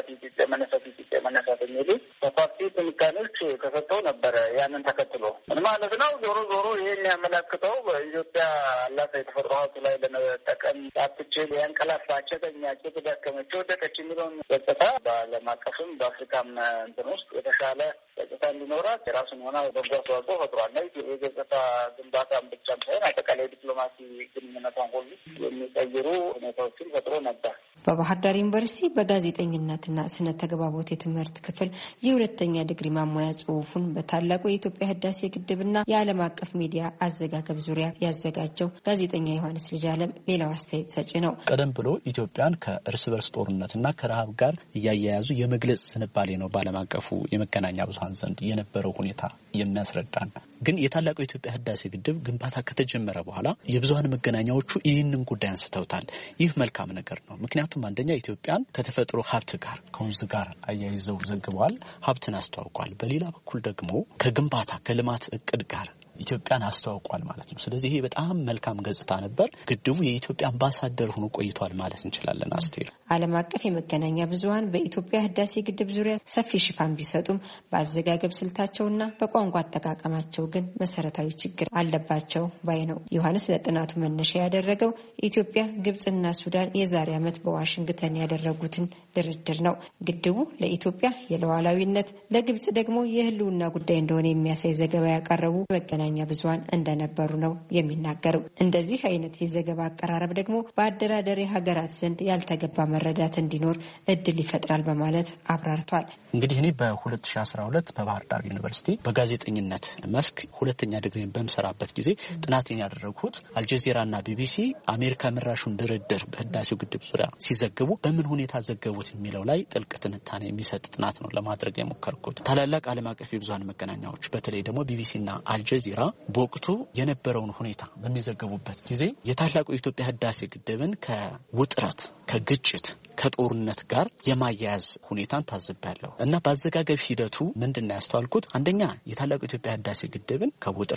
መነሳት የሚሉ በፓርቲ ትንታኔዎች ተሰጥተው ነበረ። ያንን ተከትሎ ምን ማለት ነው? ዞሮ ዞሮ ይሄን ያመለክተው በኢትዮጵያ አላታ የተፈጥሮ ሀብት ላይ ለመጠቀም አትችል ያንቀላፋች፣ ተኛች፣ ተዳከመች፣ ወደቀች የሚለውን ገጽታ በዓለም አቀፍም በአፍሪካም እንትን ውስጥ የተሻለ ገጽታ እንዲኖራት የራሱን ሆነ በጎ አስተዋጽኦ ፈጥሯል። የገጽታ ግንባታን ብቻም ሳይሆን አጠቃላይ ዲፕሎማሲ ግንኙነቷን ሁሉ የሚቀይሩ ሁኔታዎችን ፈጥሮ ነበር። በባህር ዳር ዩኒቨርሲቲ በጋዜጠኝነትና ስነ ተግባቦት የትምህርት ክፍል የሁለተኛ ዲግሪ ማሟያ ጽሑፉን በታላቁ የኢትዮጵያ ህዳሴ ግድብና የዓለም አቀፍ ሚዲያ አዘጋገብ ዙሪያ ያዘጋጀው ጋዜጠኛ ዮሐንስ ልጅአለም ሌላው አስተያየት ሰጪ ነው። ቀደም ብሎ ኢትዮጵያን ከእርስ በርስ ጦርነትና ከረሃብ ጋር እያያያዙ የመግለጽ ዝንባሌ ነው በዓለም አቀፉ የመገናኛ ብዙሃን ዘንድ የነበረው ሁኔታ የሚያስረዳን። ግን የታላቁ የኢትዮጵያ ህዳሴ ግድብ ግንባታ ከተጀመረ በኋላ የብዙሃን መገናኛዎቹ ይህንን ጉዳይ አንስተውታል። ይህ መልካም ነገር ነው። ምክንያቱም አንደኛ ኢትዮጵያን ከተፈጥሮ ሀብት ጋር ከወንዝ ጋር አያይዘው ዘግበዋል፣ ሀብትን አስተዋውቋል። በሌላ በኩል ደግሞ ከግንባታ ከልማት እቅድ ጋር ኢትዮጵያን አስተዋውቋል ማለት ነው። ስለዚህ ይሄ በጣም መልካም ገጽታ ነበር። ግድቡ የኢትዮጵያ አምባሳደር ሆኖ ቆይቷል ማለት እንችላለን። አስቴር፣ ዓለም አቀፍ የመገናኛ ብዙሃን በኢትዮጵያ ህዳሴ ግድብ ዙሪያ ሰፊ ሽፋን ቢሰጡም በአዘጋገብ ስልታቸውና በቋንቋ አጠቃቀማቸው ግን መሰረታዊ ችግር አለባቸው ባይ ነው። ዮሐንስ ለጥናቱ መነሻ ያደረገው ኢትዮጵያ፣ ግብጽና ሱዳን የዛሬ ዓመት በዋሽንግተን ያደረጉትን ድርድር ነው። ግድቡ ለኢትዮጵያ የሉዓላዊነት፣ ለግብጽ ደግሞ የህልውና ጉዳይ እንደሆነ የሚያሳይ ዘገባ ያቀረቡ መገናኛ ብዙሃን እንደነበሩ ነው የሚናገረው። እንደዚህ አይነት የዘገባ አቀራረብ ደግሞ በአደራዳሪ ሀገራት ዘንድ ያልተገባ መረዳት እንዲኖር እድል ይፈጥራል በማለት አብራርቷል። እንግዲህ እኔ በ2012 በባህር ዳር ዩኒቨርሲቲ በጋዜጠኝነት መስክ ሁለተኛ ዲግሪን በምሰራበት ጊዜ ጥናትን ያደረግሁት አልጀዚራና ቢቢሲ አሜሪካ መራሹን ድርድር በህዳሴው ግድብ ዙሪያ ሲዘግቡ በምን ሁኔታ ዘገቡት የሚለው ላይ ጥልቅ ትንታኔ የሚሰጥ ጥናት ነው ለማድረግ የሞከርኩት። ታላላቅ ዓለም አቀፍ የብዙሃን መገናኛዎች በተለይ ደግሞ ቢቢሲና አልጀዚራ በወቅቱ የነበረውን ሁኔታ በሚዘገቡበት ጊዜ የታላቁ የኢትዮጵያ ህዳሴ ግድብን ከውጥረት፣ ከግጭት፣ ከጦርነት ጋር የማያያዝ ሁኔታን ታዝቤያለሁ እና በአዘጋገብ ሂደቱ ምንድነው ያስተዋልኩት? አንደኛ የታላቁ የኢትዮጵያ ህዳሴ ግድብን ከውጥረት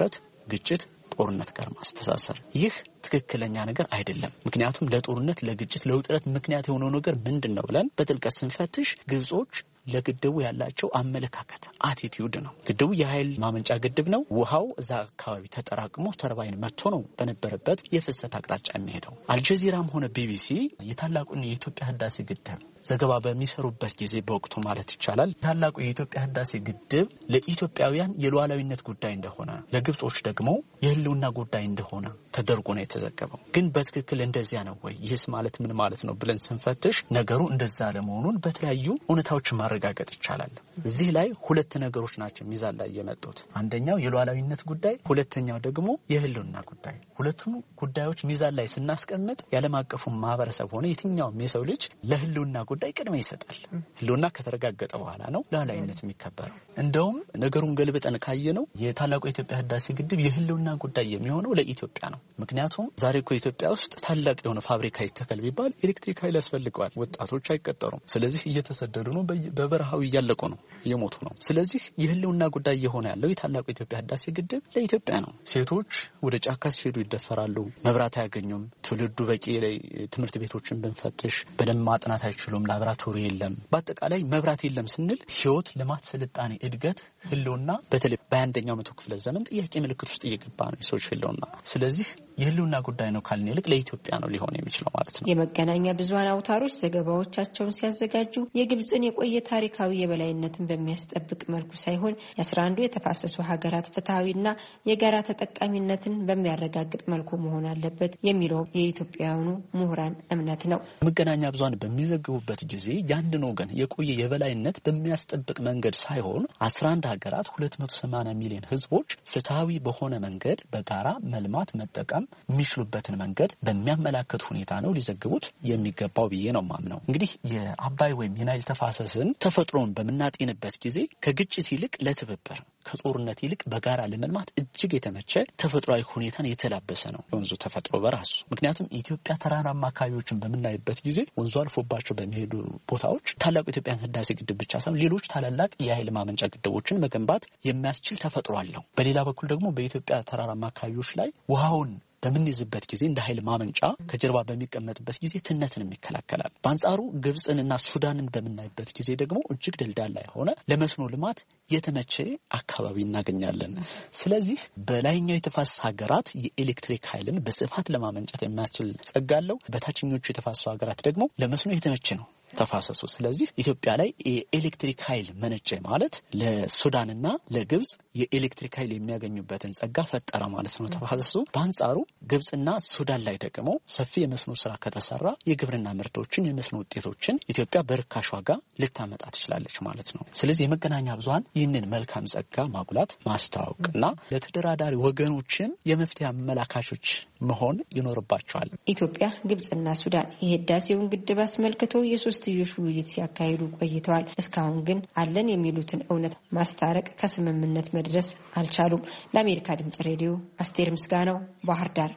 ግጭት ጦርነት ጋር ማስተሳሰር ይህ ትክክለኛ ነገር አይደለም። ምክንያቱም ለጦርነት ለግጭት ለውጥረት ምክንያት የሆነው ነገር ምንድነው ብለን በጥልቀት ስንፈትሽ ግብጾች ለግድቡ ያላቸው አመለካከት አቲቲዩድ ነው። ግድቡ የኃይል ማመንጫ ግድብ ነው። ውሃው እዛ አካባቢ ተጠራቅሞ ተርባይን መጥቶ ነው በነበረበት የፍሰት አቅጣጫ የሚሄደው። አልጀዚራም ሆነ ቢቢሲ የታላቁን የኢትዮጵያ ህዳሴ ግድብ ዘገባ በሚሰሩበት ጊዜ በወቅቱ ማለት ይቻላል ታላቁ የኢትዮጵያ ህዳሴ ግድብ ለኢትዮጵያውያን የሉዓላዊነት ጉዳይ እንደሆነ ለግብጾች ደግሞ የህልውና ጉዳይ እንደሆነ ተደርጎ ነው የተዘገበው። ግን በትክክል እንደዚያ ነው ወይ? ይህስ ማለት ምን ማለት ነው ብለን ስንፈትሽ ነገሩ እንደዛ ለመሆኑን በተለያዩ እውነታዎች ማረጋገጥ ይቻላል። እዚህ ላይ ሁለት ነገሮች ናቸው ሚዛን ላይ የመጡት። አንደኛው የሉዓላዊነት ጉዳይ፣ ሁለተኛው ደግሞ የህልውና ጉዳይ። ሁለቱም ጉዳዮች ሚዛን ላይ ስናስቀምጥ የዓለም አቀፉ ማህበረሰብ ሆነ የትኛውም የሰው ልጅ ለህልውና ጉዳይ ቅድሚያ ይሰጣል። ህልውና ከተረጋገጠ በኋላ ነው ሉዓላዊነት የሚከበረው። እንደውም ነገሩን ገልብጠን ካየነው የታላቁ የኢትዮጵያ ህዳሴ ግድብ የህልውና ጉዳይ የሚሆነው ለኢትዮጵያ ነው። ምክንያቱም ዛሬ እኮ ኢትዮጵያ ውስጥ ታላቅ የሆነ ፋብሪካ ይተከል ቢባል ኤሌክትሪክ ኃይል ያስፈልገዋል። ወጣቶች አይቀጠሩም። ስለዚህ እየተሰደዱ ነው፣ በበረሃው እያለቁ ነው፣ እየሞቱ ነው። ስለዚህ የህልውና ጉዳይ የሆነ ያለው የታላቁ የኢትዮጵያ ህዳሴ ግድብ ለኢትዮጵያ ነው። ሴቶች ወደ ጫካ ሲሄዱ ይደፈራሉ፣ መብራት አያገኙም። ትውልዱ በቂ ላይ ትምህርት ቤቶችን ብንፈትሽ በደንብ ማጥናት አይችሉም፣ ላብራቶሪ የለም። በአጠቃላይ መብራት የለም ስንል ህይወት፣ ልማት፣ ስልጣኔ፣ እድገት፣ ህልውና በተለይ በ21ኛው መቶ ክፍለ ዘመን ጥያቄ ምልክት ውስጥ እየገባ ነው የሰዎች ህልውና። ስለዚህ የህልውና ጉዳይ ነው ካልን ይልቅ ለኢትዮጵያ ነው ሊሆን የሚችለው ማለት ነው። የመገናኛ ብዙሃን አውታሮች ዘገባዎቻቸውን ሲያዘጋጁ የግብጽን የቆየ ታሪካዊ የበላይነትን በሚያስጠብቅ መልኩ ሳይሆን የ11 የተፋሰሱ ሀገራት ፍትሐዊና የጋራ ተጠቃሚነትን በሚያረጋግጥ መልኩ መሆን አለበት የሚለው የኢትዮጵያውያኑ ምሁራን እምነት ነው። መገናኛ ብዙሃን በሚዘግቡበት ጊዜ ያንድን ወገን የቆየ የበላይነት በሚያስጠብቅ መንገድ ሳይሆን 11 ሀገራት 280 ሚሊዮን ህዝቦች ፍትሐዊ በሆነ መንገድ በጋራ መልማት መጠቀም የሚችሉበትን መንገድ በሚያመላክት ሁኔታ ነው ሊዘግቡት የሚገባው ብዬ ነው ማምነው። እንግዲህ የአባይ ወይም የናይል ተፋሰስን ተፈጥሮን በምናጤንበት ጊዜ ከግጭት ይልቅ ለትብብር ከጦርነት ይልቅ በጋራ ለመልማት እጅግ የተመቸ ተፈጥሯዊ ሁኔታን የተላበሰ ነው የወንዙ ተፈጥሮ በራሱ። ምክንያቱም ኢትዮጵያ ተራራማ አካባቢዎችን በምናይበት ጊዜ ወንዙ አልፎባቸው በሚሄዱ ቦታዎች ታላቁ የኢትዮጵያ ህዳሴ ግድብ ብቻ ሳይሆን ሌሎች ታላላቅ የኃይል ማመንጫ ግድቦችን መገንባት የሚያስችል ተፈጥሮ አለው። በሌላ በኩል ደግሞ በኢትዮጵያ ተራራማ አካባቢዎች ላይ ውሃውን በምንይዝበት ጊዜ እንደ ኃይል ማመንጫ ከጀርባ በሚቀመጥበት ጊዜ ትነትን ይከላከላል። በአንጻሩ ግብጽንና ሱዳንን በምናይበት ጊዜ ደግሞ እጅግ ደልዳላ የሆነ ለመስኖ ልማት የተመቸ አካባቢ እናገኛለን። ስለዚህ በላይኛው የተፋሰስ ሀገራት የኤሌክትሪክ ኃይልን በስፋት ለማመንጨት የሚያስችል ጸጋ አለው። በታችኞቹ የተፋሰሱ ሀገራት ደግሞ ለመስኖ የተመቸ ነው ተፋሰሱ። ስለዚህ ኢትዮጵያ ላይ የኤሌክትሪክ ኃይል መነጨ ማለት ለሱዳንና ለግብጽ የኤሌክትሪክ ኃይል የሚያገኙበትን ጸጋ ፈጠረ ማለት ነው ተፋሰሱ። በአንጻሩ ግብጽና ሱዳን ላይ ደግሞ ሰፊ የመስኖ ስራ ከተሰራ የግብርና ምርቶችን የመስኖ ውጤቶችን ኢትዮጵያ በርካሽ ዋጋ ልታመጣ ትችላለች ማለት ነው። ስለዚህ የመገናኛ ብዙሃን ይህንን መልካም ጸጋ ማጉላት ማስተዋወቅና ለተደራዳሪ ወገኖችን የመፍትሄ አመላካቾች መሆን ይኖርባቸዋል። ኢትዮጵያ፣ ግብጽና ሱዳን የህዳሴውን ግድብ አስመልክቶ የሶስትዮሽ ውይይት ሲያካሂዱ ቆይተዋል። እስካሁን ግን አለን የሚሉትን እውነት ማስታረቅ ከስምምነት መድረስ አልቻሉም። ለአሜሪካ ድምጽ ሬዲዮ አስቴር ምስጋናው ባህር ዳር።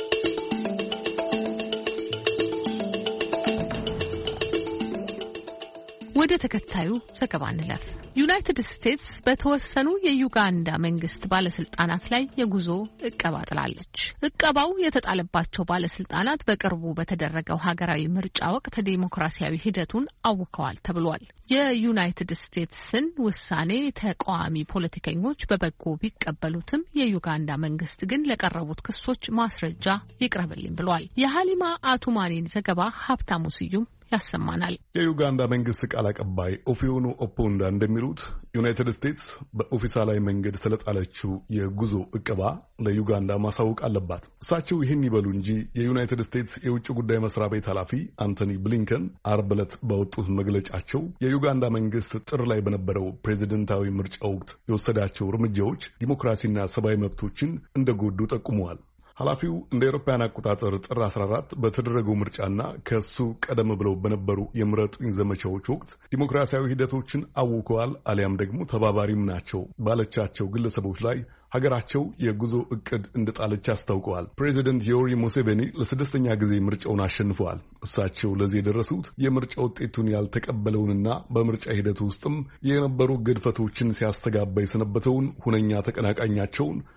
ወደ ተከታዩ ዘገባ እንለፍ። ዩናይትድ ስቴትስ በተወሰኑ የዩጋንዳ መንግስት ባለስልጣናት ላይ የጉዞ እቀባ ጥላለች። እቀባው የተጣለባቸው ባለስልጣናት በቅርቡ በተደረገው ሀገራዊ ምርጫ ወቅት ዴሞክራሲያዊ ሂደቱን አውከዋል ተብሏል። የዩናይትድ ስቴትስን ውሳኔ ተቃዋሚ ፖለቲከኞች በበጎ ቢቀበሉትም የዩጋንዳ መንግስት ግን ለቀረቡት ክሶች ማስረጃ ይቅረብልኝ ብሏል። የሀሊማ አቱማኒን ዘገባ ሀብታሙ ስዩም ያሰማናል። የዩጋንዳ መንግስት ቃል አቀባይ ኦፊዮኑ ኦፖንዳ እንደሚሉት ዩናይትድ ስቴትስ በኦፊሳላዊ መንገድ ስለጣለችው የጉዞ እቀባ ለዩጋንዳ ማሳወቅ አለባት። እሳቸው ይህን ይበሉ እንጂ የዩናይትድ ስቴትስ የውጭ ጉዳይ መስሪያ ቤት ኃላፊ አንቶኒ ብሊንከን አርብ ዕለት ባወጡት መግለጫቸው የዩጋንዳ መንግስት ጥር ላይ በነበረው ፕሬዚደንታዊ ምርጫ ወቅት የወሰዳቸው እርምጃዎች ዲሞክራሲና ሰብአዊ መብቶችን እንደጎዱ ጠቁመዋል። ኃላፊው እንደ አውሮፓውያን አቆጣጠር ጥር 14 በተደረገው ምርጫና ከሱ ቀደም ብለው በነበሩ የምረጡኝ ዘመቻዎች ወቅት ዲሞክራሲያዊ ሂደቶችን አውከዋል አሊያም ደግሞ ተባባሪም ናቸው ባለቻቸው ግለሰቦች ላይ ሀገራቸው የጉዞ እቅድ እንደጣለች አስታውቀዋል። ፕሬዚደንት ዮዌሪ ሙሴቬኒ ለስድስተኛ ጊዜ ምርጫውን አሸንፈዋል። እሳቸው ለዚህ የደረሱት የምርጫ ውጤቱን ያልተቀበለውንና በምርጫ ሂደቱ ውስጥም የነበሩ ግድፈቶችን ሲያስተጋባ የሰነበተውን ሁነኛ ተቀናቃኛቸውን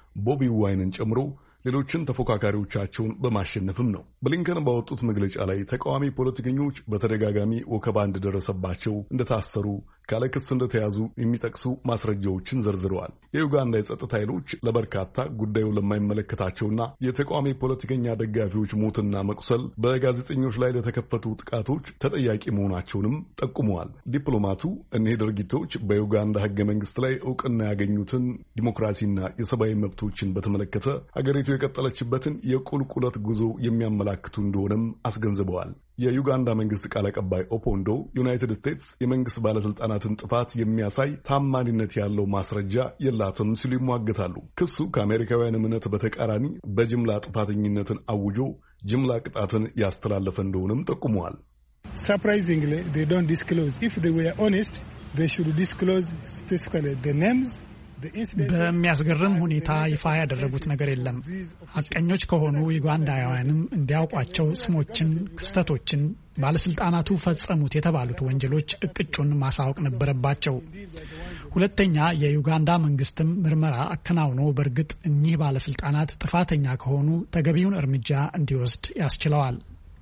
ቦቢ ዋይንን ጨምሮ ሌሎችን ተፎካካሪዎቻቸውን በማሸነፍም ነው። ብሊንከን ባወጡት መግለጫ ላይ ተቃዋሚ ፖለቲከኞች በተደጋጋሚ ወከባ እንደደረሰባቸው፣ እንደታሰሩ፣ ካለ ክስ እንደተያዙ የሚጠቅሱ ማስረጃዎችን ዘርዝረዋል። የዩጋንዳ የጸጥታ ኃይሎች ለበርካታ ጉዳዩ ለማይመለከታቸውና የተቃዋሚ ፖለቲከኛ ደጋፊዎች ሞትና መቁሰል በጋዜጠኞች ላይ ለተከፈቱ ጥቃቶች ተጠያቂ መሆናቸውንም ጠቁመዋል። ዲፕሎማቱ እኒህ ድርጊቶች በዩጋንዳ ሕገ መንግስት ላይ እውቅና ያገኙትን ዲሞክራሲና የሰብአዊ መብቶችን በተመለከተ ሀገሪቱ የቀጠለችበትን የቁልቁለት ጉዞ የሚያመላክቱ እንደሆነም አስገንዝበዋል። የዩጋንዳ መንግስት ቃል አቀባይ ኦፖንዶ ዩናይትድ ስቴትስ የመንግስት ባለስልጣናትን ጥፋት የሚያሳይ ታማኒነት ያለው ማስረጃ የላትም ሲሉ ይሟገታሉ። ክሱ ከአሜሪካውያን እምነት በተቃራኒ በጅምላ ጥፋተኝነትን አውጆ ጅምላ ቅጣትን ያስተላለፈ እንደሆነም ጠቁመዋል። Surprisingly, they don't disclose. If they were honest, they should disclose specifically the names. በሚያስገርም ሁኔታ ይፋ ያደረጉት ነገር የለም። ሐቀኞች ከሆኑ ዩጋንዳውያንም እንዲያውቋቸው ስሞችን፣ ክስተቶችን፣ ባለስልጣናቱ ፈጸሙት የተባሉት ወንጀሎች እቅጩን ማሳወቅ ነበረባቸው። ሁለተኛ የዩጋንዳ መንግስትም ምርመራ አከናውኖ በእርግጥ እኚህ ባለስልጣናት ጥፋተኛ ከሆኑ ተገቢውን እርምጃ እንዲወስድ ያስችለዋል።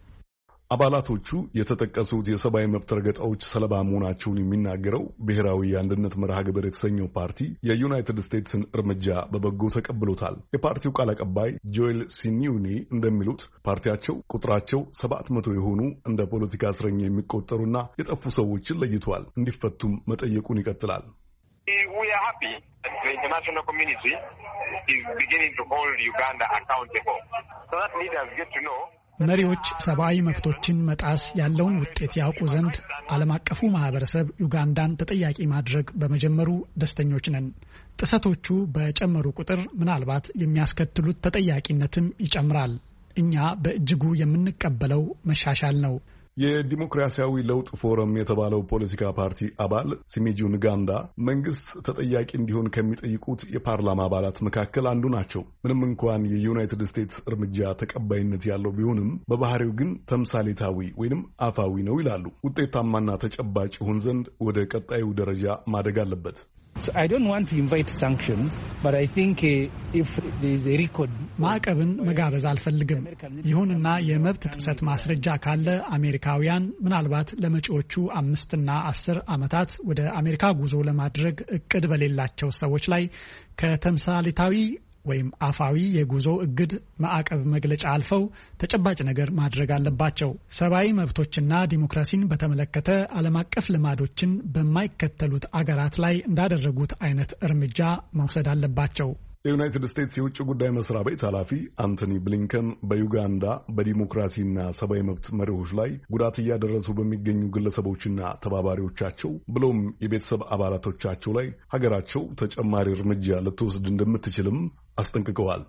አባላቶቹ የተጠቀሱት የሰብአዊ መብት ረገጣዎች ሰለባ መሆናቸውን የሚናገረው ብሔራዊ የአንድነት መርሃ ግብር የተሰኘው ፓርቲ የዩናይትድ ስቴትስን እርምጃ በበጎ ተቀብሎታል። የፓርቲው ቃል አቀባይ ጆኤል ሲኒዩኒ እንደሚሉት ፓርቲያቸው ቁጥራቸው 700 የሆኑ እንደ ፖለቲካ እስረኛ የሚቆጠሩና የጠፉ ሰዎችን ለይቷል። እንዲፈቱም መጠየቁን ይቀጥላል። We are happy that the international community is beginning to hold Uganda accountable. So that leaders get to know መሪዎች ሰብአዊ መብቶችን መጣስ ያለውን ውጤት ያውቁ ዘንድ ዓለም አቀፉ ማህበረሰብ ዩጋንዳን ተጠያቂ ማድረግ በመጀመሩ ደስተኞች ነን። ጥሰቶቹ በጨመሩ ቁጥር ምናልባት የሚያስከትሉት ተጠያቂነትም ይጨምራል። እኛ በእጅጉ የምንቀበለው መሻሻል ነው። የዲሞክራሲያዊ ለውጥ ፎረም የተባለው ፖለቲካ ፓርቲ አባል ሲሚጁ ንጋንዳ መንግስት ተጠያቂ እንዲሆን ከሚጠይቁት የፓርላማ አባላት መካከል አንዱ ናቸው። ምንም እንኳን የዩናይትድ ስቴትስ እርምጃ ተቀባይነት ያለው ቢሆንም በባህሪው ግን ተምሳሌታዊ ወይንም አፋዊ ነው ይላሉ። ውጤታማና ተጨባጭ ይሆን ዘንድ ወደ ቀጣዩ ደረጃ ማደግ አለበት። So I don't want to invite sanctions, but I think if there is a record ማዕቀብን መጋበዝ አልፈልግም። ይሁንና የመብት ጥሰት ማስረጃ ካለ አሜሪካውያን ምናልባት ለመጪዎቹ 5 እና 10 ዓመታት ወደ አሜሪካ ጉዞ ለማድረግ እቅድ በሌላቸው ሰዎች ላይ ከተምሳሌታዊ ወይም አፋዊ የጉዞ እግድ ማዕቀብ መግለጫ አልፈው ተጨባጭ ነገር ማድረግ አለባቸው። ሰብአዊ መብቶችና ዲሞክራሲን በተመለከተ ዓለም አቀፍ ልማዶችን በማይከተሉት አገራት ላይ እንዳደረጉት አይነት እርምጃ መውሰድ አለባቸው። የዩናይትድ ስቴትስ የውጭ ጉዳይ መስሪያ ቤት ኃላፊ አንቶኒ ብሊንከን በዩጋንዳ በዲሞክራሲና ሰብአዊ መብት መሪዎች ላይ ጉዳት እያደረሱ በሚገኙ ግለሰቦችና ተባባሪዎቻቸው ብሎም የቤተሰብ አባላቶቻቸው ላይ ሀገራቸው ተጨማሪ እርምጃ ልትወስድ እንደምትችልም አስጠንቅቀዋል።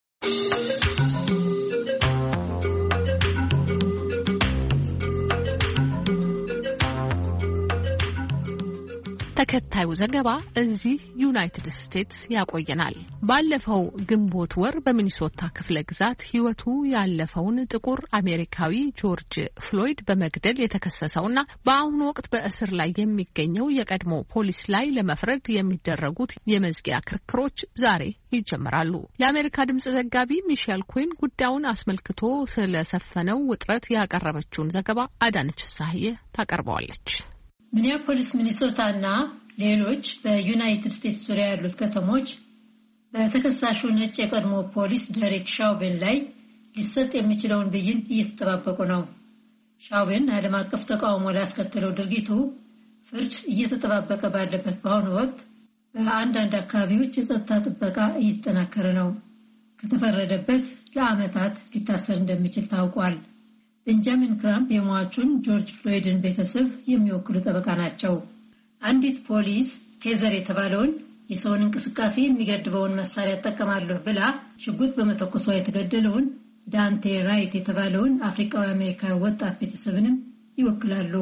ተከታዩ ዘገባ እዚህ ዩናይትድ ስቴትስ ያቆየናል። ባለፈው ግንቦት ወር በሚኒሶታ ክፍለ ግዛት ሕይወቱ ያለፈውን ጥቁር አሜሪካዊ ጆርጅ ፍሎይድ በመግደል የተከሰሰውና በአሁኑ ወቅት በእስር ላይ የሚገኘው የቀድሞ ፖሊስ ላይ ለመፍረድ የሚደረጉት የመዝጊያ ክርክሮች ዛሬ ይጀምራሉ። የአሜሪካ ድምጽ ዘጋቢ ሚሼል ኩዊን ጉዳዩን አስመልክቶ ስለሰፈነው ውጥረት ያቀረበችውን ዘገባ አዳነች ሳህዬ ታቀርበዋለች። ሚኒያፖሊስ፣ ሚኒሶታ እና ሌሎች በዩናይትድ ስቴትስ ዙሪያ ያሉት ከተሞች በተከሳሹ ነጭ የቀድሞ ፖሊስ ዴሪክ ሻውቬን ላይ ሊሰጥ የሚችለውን ብይን እየተጠባበቁ ነው። ሻውቬን ዓለም አቀፍ ተቃውሞ ላስከተለው ድርጊቱ ፍርድ እየተጠባበቀ ባለበት በአሁኑ ወቅት በአንዳንድ አካባቢዎች የጸጥታ ጥበቃ እየተጠናከረ ነው። ከተፈረደበት ለዓመታት ሊታሰር እንደሚችል ታውቋል። ቤንጃሚን ክራምፕ የሟቹን ጆርጅ ፍሎይድን ቤተሰብ የሚወክሉ ጠበቃ ናቸው። አንዲት ፖሊስ ቴዘር የተባለውን የሰውን እንቅስቃሴ የሚገድበውን መሳሪያ እጠቀማለሁ ብላ ሽጉጥ በመተኮሷ የተገደለውን ዳንቴ ራይት የተባለውን አፍሪካዊ አሜሪካዊ ወጣት ቤተሰብንም ይወክላሉ።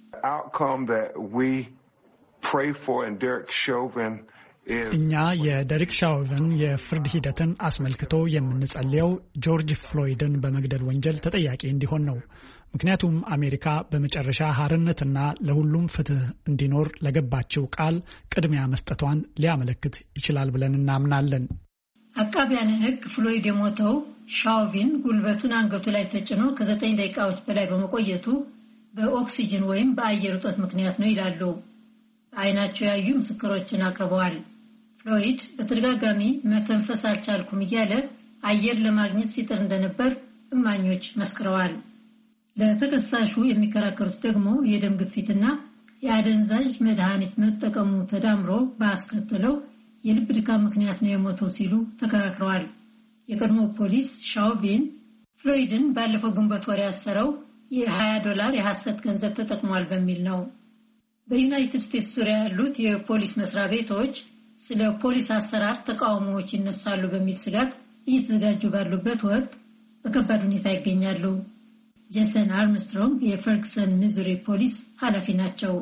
እኛ የዴሪክ ሻውቨን የፍርድ ሂደትን አስመልክቶ የምንጸልየው ጆርጅ ፍሎይድን በመግደል ወንጀል ተጠያቂ እንዲሆን ነው። ምክንያቱም አሜሪካ በመጨረሻ ሀርነትና ለሁሉም ፍትህ እንዲኖር ለገባችው ቃል ቅድሚያ መስጠቷን ሊያመለክት ይችላል ብለን እናምናለን። አቃቢያነ ሕግ ፍሎይድ የሞተው ሻውቪን ጉልበቱን አንገቱ ላይ ተጭኖ ከ9 ደቂቃዎች በላይ በመቆየቱ በኦክሲጅን ወይም በአየር እጦት ምክንያት ነው ይላሉ። በአይናቸው ያዩ ምስክሮችን አቅርበዋል። ፍሎይድ በተደጋጋሚ መተንፈስ አልቻልኩም እያለ አየር ለማግኘት ሲጥር እንደነበር እማኞች መስክረዋል። ለተከሳሹ የሚከራከሩት ደግሞ የደም ግፊትና የአደንዛዥ መድኃኒት መጠቀሙ ተዳምሮ ባስከተለው የልብ ድካም ምክንያት ነው የሞተው ሲሉ ተከራክረዋል። የቀድሞ ፖሊስ ሻውቪን ፍሎይድን ባለፈው ግንቦት ወር ያሰረው $20 የሐሰት ገንዘብ ተጠቅሟል በሚል ነው። በዩናይትድ ስቴትስ ዙሪያ ያሉት የፖሊስ መስሪያ ቤቶች ስለ ፖሊስ አሰራር ተቃውሞዎች ይነሳሉ በሚል ስጋት እየተዘጋጁ ባሉበት ወቅት በከባድ ሁኔታ ይገኛሉ። ጄሰን አርምስትሮንግ የፈርግሰን ሚዙሪ ፖሊስ ኃላፊ ናቸው።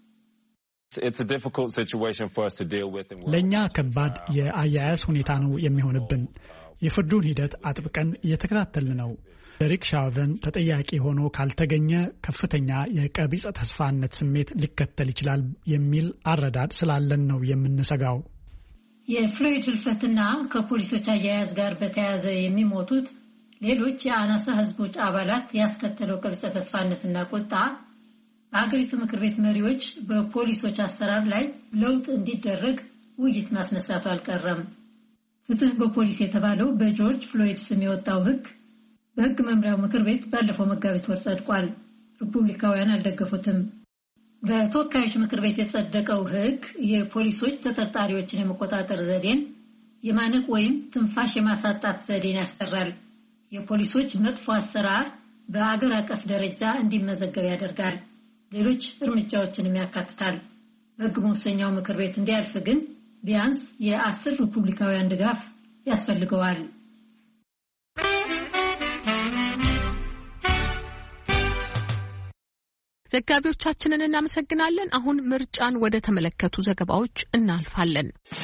ለእኛ ከባድ የአያያዝ ሁኔታ ነው የሚሆንብን። የፍርዱን ሂደት አጥብቀን እየተከታተልን ነው። ዴሪክ ሻውቨን ተጠያቂ ሆኖ ካልተገኘ ከፍተኛ የቀቢጸ ተስፋነት ስሜት ሊከተል ይችላል የሚል አረዳድ ስላለን ነው የምንሰጋው። የፍሎይድ ህልፈትና ከፖሊሶች አያያዝ ጋር በተያያዘ የሚሞቱት ሌሎች የአናሳ ህዝቦች አባላት ያስከተለው ቀቢጸ ተስፋነትና ቁጣ በአገሪቱ ምክር ቤት መሪዎች በፖሊሶች አሰራር ላይ ለውጥ እንዲደረግ ውይይት ማስነሳቱ አልቀረም። ፍትህ በፖሊስ የተባለው በጆርጅ ፍሎይድ ስም የወጣው ህግ በህግ መምሪያው ምክር ቤት ባለፈው መጋቢት ወር ጸድቋል። ሪፑብሊካውያን አልደገፉትም። በተወካዮች ምክር ቤት የጸደቀው ህግ የፖሊሶች ተጠርጣሪዎችን የመቆጣጠር ዘዴን የማነቅ ወይም ትንፋሽ የማሳጣት ዘዴን ያስጠራል። የፖሊሶች መጥፎ አሰራር በአገር አቀፍ ደረጃ እንዲመዘገብ ያደርጋል። ሌሎች እርምጃዎችንም ያካትታል። በህግ መወሰኛው ምክር ቤት እንዲያልፍ ግን ቢያንስ የ10 ሪፑብሊካውያን ድጋፍ ያስፈልገዋል። ዘጋቢዎቻችንን እናመሰግናለን። አሁን ምርጫን ወደ ተመለከቱ ዘገባዎች እናልፋለን።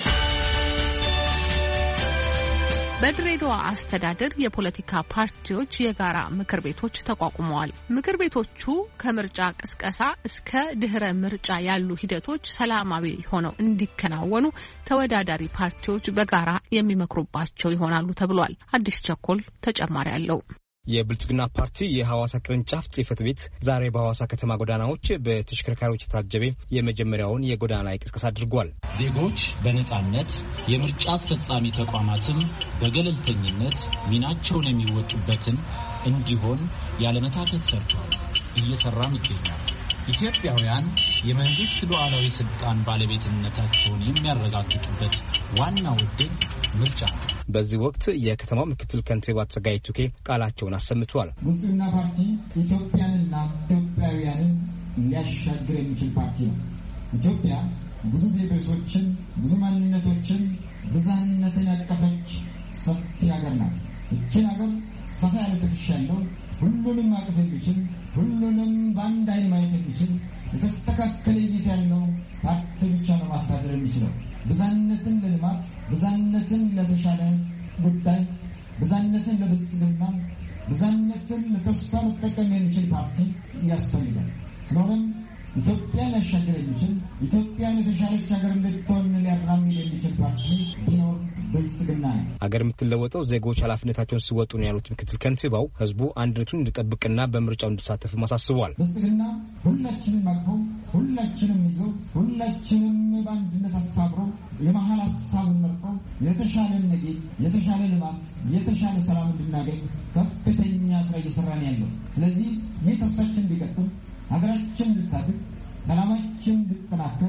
በድሬዳዋ አስተዳደር የፖለቲካ ፓርቲዎች የጋራ ምክር ቤቶች ተቋቁመዋል። ምክር ቤቶቹ ከምርጫ ቅስቀሳ እስከ ድህረ ምርጫ ያሉ ሂደቶች ሰላማዊ ሆነው እንዲከናወኑ ተወዳዳሪ ፓርቲዎች በጋራ የሚመክሩባቸው ይሆናሉ ተብሏል። አዲስ ቸኮል ተጨማሪ አለው። የብልጽግና ፓርቲ የሐዋሳ ቅርንጫፍ ጽሕፈት ቤት ዛሬ በሐዋሳ ከተማ ጎዳናዎች በተሽከርካሪዎች የታጀበ የመጀመሪያውን የጎዳና ላይ ቅስቀሳ አድርጓል። ዜጎች በነጻነት የምርጫ አስፈጻሚ ተቋማትም በገለልተኝነት ሚናቸውን የሚወጡበትን እንዲሆን ያለመታከት ሰርተዋል፣ እየሰራም ይገኛል። ኢትዮጵያውያን የመንግስት ሉዓላዊ ስልጣን ባለቤትነታቸውን የሚያረጋግጡበት ዋናው ዕድል ምርጫ ነው። በዚህ ወቅት የከተማው ምክትል ከንቲባ ጸጋዬ ቱኬ ቃላቸውን አሰምተዋል። ብልጽግና ፓርቲ ኢትዮጵያንና ኢትዮጵያውያንን ሊያሻግር የሚችል ፓርቲ ነው። ኢትዮጵያ ብዙ ብሔረሰቦችን፣ ብዙ ማንነቶችን፣ ብዝሃነትን ያቀፈች ሰፊ ሀገር ናት። ይህችን ሀገር ሰፋ ያለ ትከሻ ያለው ሁሉንም ማቀፍ የሚችል ሁሉንም በአንድ አይን ማየት የሚችል የተስተካከለ እይታ ያለው ፓርቲ ብቻ ነው ማስተዳደር የሚችለው። ብዝሃነትን ለልማት፣ ብዝሃነትን ለተሻለ ጉዳይ፣ ብዝሃነትን ለብልጽግና፣ ብዝሃነትን ለተስፋ መጠቀም የሚችል ፓርቲ ያስፈልጋል። ስለሆነም ኢትዮጵያን ሊያሻገር የሚችል ኢትዮጵያን የተሻለች ሀገር እንድትሆን ሊያራምድ የሚችል ፓርቲ ቢኖር ብልጽግና ነው። ሀገር የምትለወጠው ዜጎች ኃላፊነታቸውን ሲወጡ ነው ያሉት ምክትል ከንቲባው ህዝቡ አንድነቱን እንዲጠብቅና በምርጫው እንዲሳተፍ አሳስበዋል። ብልጽግና ሁላችንም አቅፎ ሁላችንም ይዞ ሁላችንም በአንድነት አሳብሮ የመሀል ሀሳብን መርጦ የተሻለ ነገ፣ የተሻለ ልማት፣ የተሻለ ሰላም እንድናገኝ ከፍተኛ ስራ እየሰራ ነው ያለው። ስለዚህ ይህ ተስፋችን እንዲቀጥል፣ ሀገራችን እንድታድግ፣ ሰላማችን እንድጠናከር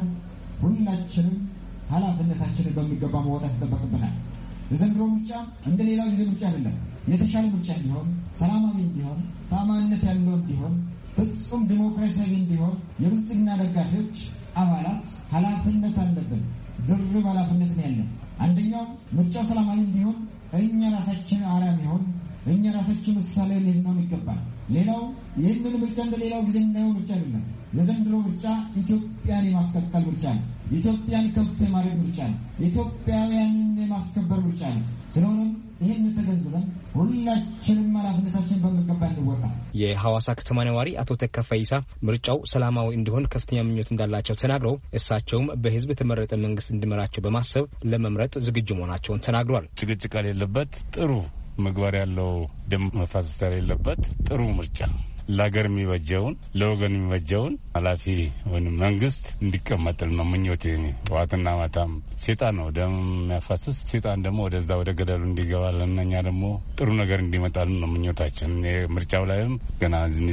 ሁላችንም ኃላፊነታችንን በሚገባ መወጣት ይጠበቅብናል። የዘንድሮ ምርጫ እንደ ሌላው ጊዜ ምርጫ አይደለም። የተሻለ ምርጫ እንዲሆን፣ ሰላማዊ እንዲሆን፣ ታማኝነት ያለው እንዲሆን፣ ፍጹም ዲሞክራሲያዊ እንዲሆን የብልጽግና ደጋፊዎች፣ አባላት ኃላፊነት አለብን። ድርብ ኃላፊነት ነው ያለን። አንደኛው ምርጫው ሰላማዊ እንዲሆን እኛ ራሳችን አርአያ ይሆን፣ እኛ ራሳችን ምሳሌ ልንሆን ይገባል። ሌላው ይህንን ምርጫ እንደ ሌላው ጊዜ እናየው ምርጫ አይደለም። የዘንድሮ ምርጫ ኢትዮጵያን የማስቀጠል ምርጫ ነው። ኢትዮጵያን ከፍ የማድረግ ምርጫ ነው። ኢትዮጵያውያንን የማስከበር ምርጫ ነው። ስለሆነም ይህን ተገንዝበን ሁላችንም ኃላፊነታችንን በሚገባ እንወጣ። የሐዋሳ ከተማ ነዋሪ አቶ ተከፈይሳ ምርጫው ሰላማዊ እንዲሆን ከፍተኛ ምኞት እንዳላቸው ተናግረው እሳቸውም በህዝብ የተመረጠ መንግስት እንዲመራቸው በማሰብ ለመምረጥ ዝግጁ መሆናቸውን ተናግሯል። ጭቅጭቅ የሌለበት ጥሩ ምግባር ያለው ደም መፋሰስ የሌለበት ጥሩ ምርጫ ለሀገር የሚበጀውን ለወገን የሚበጀውን ኃላፊ ወይም መንግስት እንዲቀመጥል ነው ምኞቴ። ዋትና ማታም ሴጣን ነው ደም የሚያፋስስ ሴጣን ደግሞ ወደዛ ወደ ገደሉ እንዲገባ ለእኛ ደግሞ ጥሩ ነገር እንዲመጣል ነው ምኞታችን። ምርጫው ላይም ገና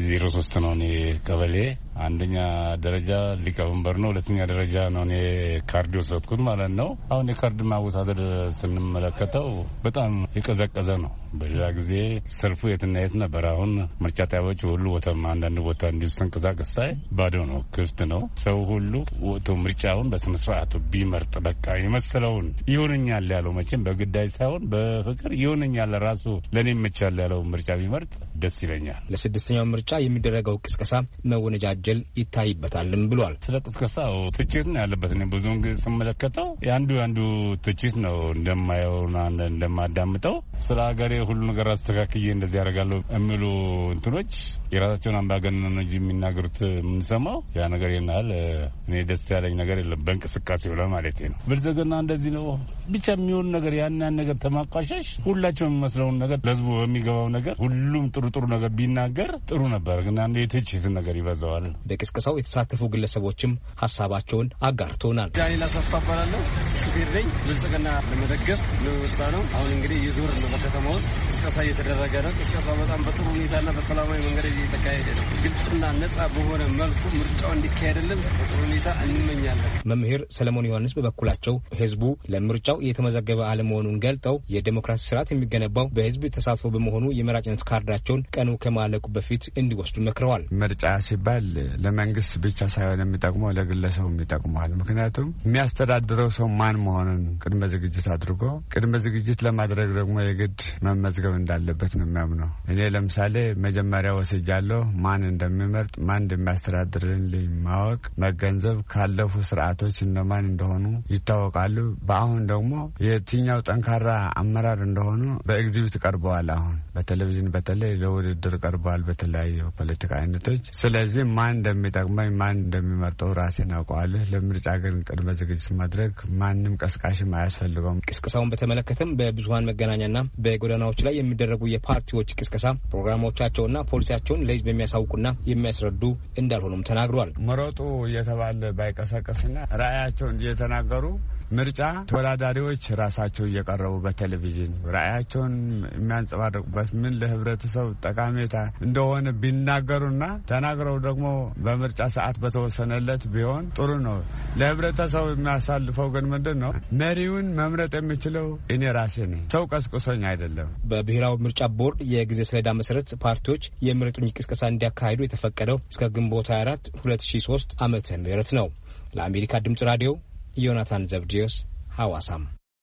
03 ነው እኔ ቀበሌ አንደኛ ደረጃ ሊቀመንበር ነው፣ ሁለተኛ ደረጃ ነው እኔ ካርድ ወሰድኩት ማለት ነው። አሁን የካርድ ማወሳደድ ስንመለከተው በጣም የቀዘቀዘ ነው። በሌላ ጊዜ ሰልፉ የትና የት ነበር። አሁን ምርጫ ጣቢያዎች ሁሉ ቦታም አንዳንድ ቦታ እንዲሁ ተንቀሳቀስ ሳይ ባዶ ነው፣ ክፍት ነው። ሰው ሁሉ ወጥቶ ምርጫውን በስነ ስርዓቱ ቢመርጥ በቃ የመሰለውን ይሆነኛል ያለው መቼም በግዳይ ሳይሆን በፍቅር ይሆነኛል ራሱ ለኔ መቻል ያለው ምርጫ ቢመርጥ ደስ ይለኛል። ለስድስተኛው ምርጫ የሚደረገው ቅስቀሳ መወነጃጀል ይታይበታልም ብሏል። ስለ ቅስቀሳው ትችት ነው ያለበት። እኔ ብዙውን ጊዜ ስመለከተው ያንዱ ትችት ነው እንደማየውና እንደማዳምጠው። ስለ ሀገሬ ሁሉ ነገር አስተካክዬ እንደዚህ ያደርጋለሁ የሚሉ እንትኖች የራሳቸውን አምባገነን እንጂ የሚናገሩት የምንሰማው ያ ነገር ይናል። እኔ ደስ ያለኝ ነገር የለም በእንቅስቃሴው ላይ ማለት ነው። ብልጽግና እንደዚህ ነው ብቻ የሚሆን ነገር ያን ነገር ተማቋሻሽ ሁላቸውም የሚመስለውን ነገር ለህዝቡ በሚገባው ነገር ሁሉም ጥሩ ነገር ቢናገር ጥሩ ነበር። ግን አንዴ የትችት ነገር ይበዛዋል። በቅስቀሳው የተሳተፉ ግለሰቦችም ሀሳባቸውን አጋርተውናል። ዳንኤል አሰፋ እባላለሁ። ሹፌር ነኝ። ብልጽግና ለመደገፍ ለወጣ ነው። አሁን እንግዲህ ይዞር ነው በከተማ ውስጥ ቅስቀሳ እየተደረገ ነው። ቅስቀሳው በጣም በጥሩ ሁኔታና በሰላማዊ መንገድ እየተካሄደ ነው። ግልጽና ነጻ በሆነ መልኩ ምርጫው እንዲካሄድልን በጥሩ ሁኔታ እንመኛለን። መምህር ሰለሞን ዮሐንስ በበኩላቸው ህዝቡ ለምርጫው የተመዘገበ አለመሆኑን ገልጠው የዲሞክራሲ ስርዓት የሚገነባው በህዝብ ተሳትፎ በመሆኑ የመራጭነት ካርዳቸውን ቀኑ ከማለቁ በፊት እንዲወስዱ መክረዋል። ምርጫ ሲባል ለመንግስት ብቻ ሳይሆን የሚጠቅመው ለግለሰቡም ይጠቅመዋል። ምክንያቱም የሚያስተዳድረው ሰው ማን መሆኑን ቅድመ ዝግጅት አድርጎ ቅድመ ዝግጅት ለማድረግ ደግሞ የግድ መመዝገብ እንዳለበት ነው የሚያምነው። እኔ ለምሳሌ መጀመሪያ ወስጃለሁ። ማን እንደሚመርጥ ማን እንደሚያስተዳድርልኝ ማወቅ መገንዘብ፣ ካለፉ ስርዓቶች እነማን እንደሆኑ ይታወቃሉ። በአሁን ደግሞ የትኛው ጠንካራ አመራር እንደሆኑ በኤግዚቢት ቀርበዋል። አሁን በቴሌቪዥን በተለይ ለውድድር ቀርበዋል በተለያዩ ፖለቲካ አይነቶች። ስለዚህ ማን እንደሚጠቅመኝ ማን እንደሚመርጠው ራሴን አውቀዋለሁ። ለምርጫ ግን ቅድመ ዝግጅት ማድረግ ማንም ቀስቃሽም አያስፈልገውም። ቅስቀሳውን በተመለከተም በብዙሀን መገናኛና በጎዳናዎች ላይ የሚደረጉ የፓርቲዎች ቅስቀሳ ፕሮግራሞቻቸውና ፖሊሲያቸውን ለህዝብ የሚያሳውቁና የሚያስረዱ እንዳልሆኑም ተናግረዋል። መሮጡ እየተባለ ባይቀሰቀስና ራዕያቸውን እየተናገሩ ምርጫ ተወዳዳሪዎች ራሳቸው እየቀረቡ በቴሌቪዥን ራዕያቸውን የሚያንጸባርቁበት ምን ለህብረተሰብ ጠቃሜታ እንደሆነ ቢናገሩና ተናግረው ደግሞ በምርጫ ሰዓት በተወሰነለት ቢሆን ጥሩ ነው። ለህብረተሰብ የሚያሳልፈው ግን ምንድን ነው? መሪውን መምረጥ የሚችለው እኔ ራሴ ነኝ፣ ሰው ቀስቅሶኝ አይደለም። በብሔራዊ ምርጫ ቦርድ የጊዜ ሰሌዳ መሰረት ፓርቲዎች የምረጡኝ ቅስቀሳ እንዲያካሂዱ የተፈቀደው እስከ ግንቦት 24 2003 ዓመተ ምህረት ነው። ለአሜሪካ ድምጽ ራዲዮ ዮናታን ዘብዲዮስ ሐዋሳም።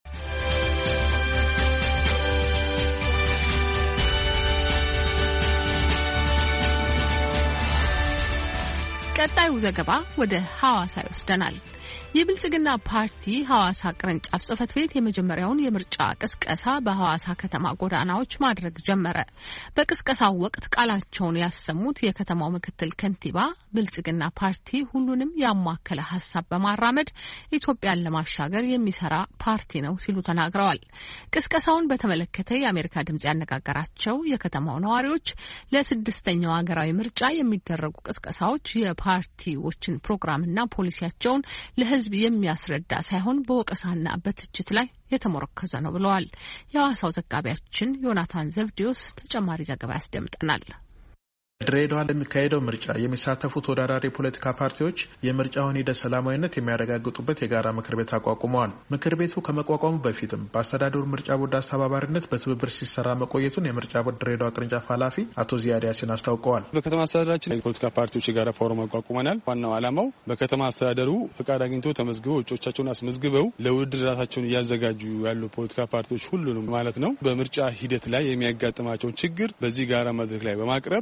ቀጣዩ ዘገባ ወደ ሐዋሳ ይወስደናል። የብልጽግና ፓርቲ ሐዋሳ ቅርንጫፍ ጽህፈት ቤት የመጀመሪያውን የምርጫ ቅስቀሳ በሐዋሳ ከተማ ጎዳናዎች ማድረግ ጀመረ። በቅስቀሳው ወቅት ቃላቸውን ያሰሙት የከተማው ምክትል ከንቲባ ብልጽግና ፓርቲ ሁሉንም ያማከለ ሀሳብ በማራመድ ኢትዮጵያን ለማሻገር የሚሰራ ፓርቲ ነው ሲሉ ተናግረዋል። ቅስቀሳውን በተመለከተ የአሜሪካ ድምጽ ያነጋገራቸው የከተማው ነዋሪዎች ለስድስተኛው ሀገራዊ ምርጫ የሚደረጉ ቅስቀሳዎች የፓርቲዎችን ፕሮግራምና ፖሊሲያቸውን ለህዝብ የሚያስረዳ ሳይሆን በወቀሳና በትችት ላይ የተሞረከዘ ነው ብለዋል። የሐዋሳው ዘጋቢያችን ዮናታን ዘብዲዮስ ተጨማሪ ዘገባ ያስደምጠናል። ድሬዳዋ ለሚካሄደው ምርጫ የሚሳተፉ ተወዳዳሪ ፖለቲካ ፓርቲዎች የምርጫውን ሂደት ሰላማዊነት የሚያረጋግጡበት የጋራ ምክር ቤት አቋቁመዋል። ምክር ቤቱ ከመቋቋሙ በፊትም በአስተዳደሩ ምርጫ ቦርድ አስተባባሪነት በትብብር ሲሰራ መቆየቱን የምርጫ ቦርድ ድሬዳዋ ቅርንጫፍ ኃላፊ አቶ ዚያድ ያሲን አስታውቀዋል። በከተማ አስተዳደራችን የፖለቲካ ፓርቲዎች የጋራ ፎረም አቋቁመናል። ዋናው ዓላማው በከተማ አስተዳደሩ ፍቃድ አግኝቶ ተመዝግበው እጩዎቻቸውን አስመዝግበው ለውድድር ራሳቸውን እያዘጋጁ ያሉ ፖለቲካ ፓርቲዎች ሁሉንም ማለት ነው በምርጫ ሂደት ላይ የሚያጋጥማቸውን ችግር በዚህ ጋራ መድረክ ላይ በማቅረብ በጋራ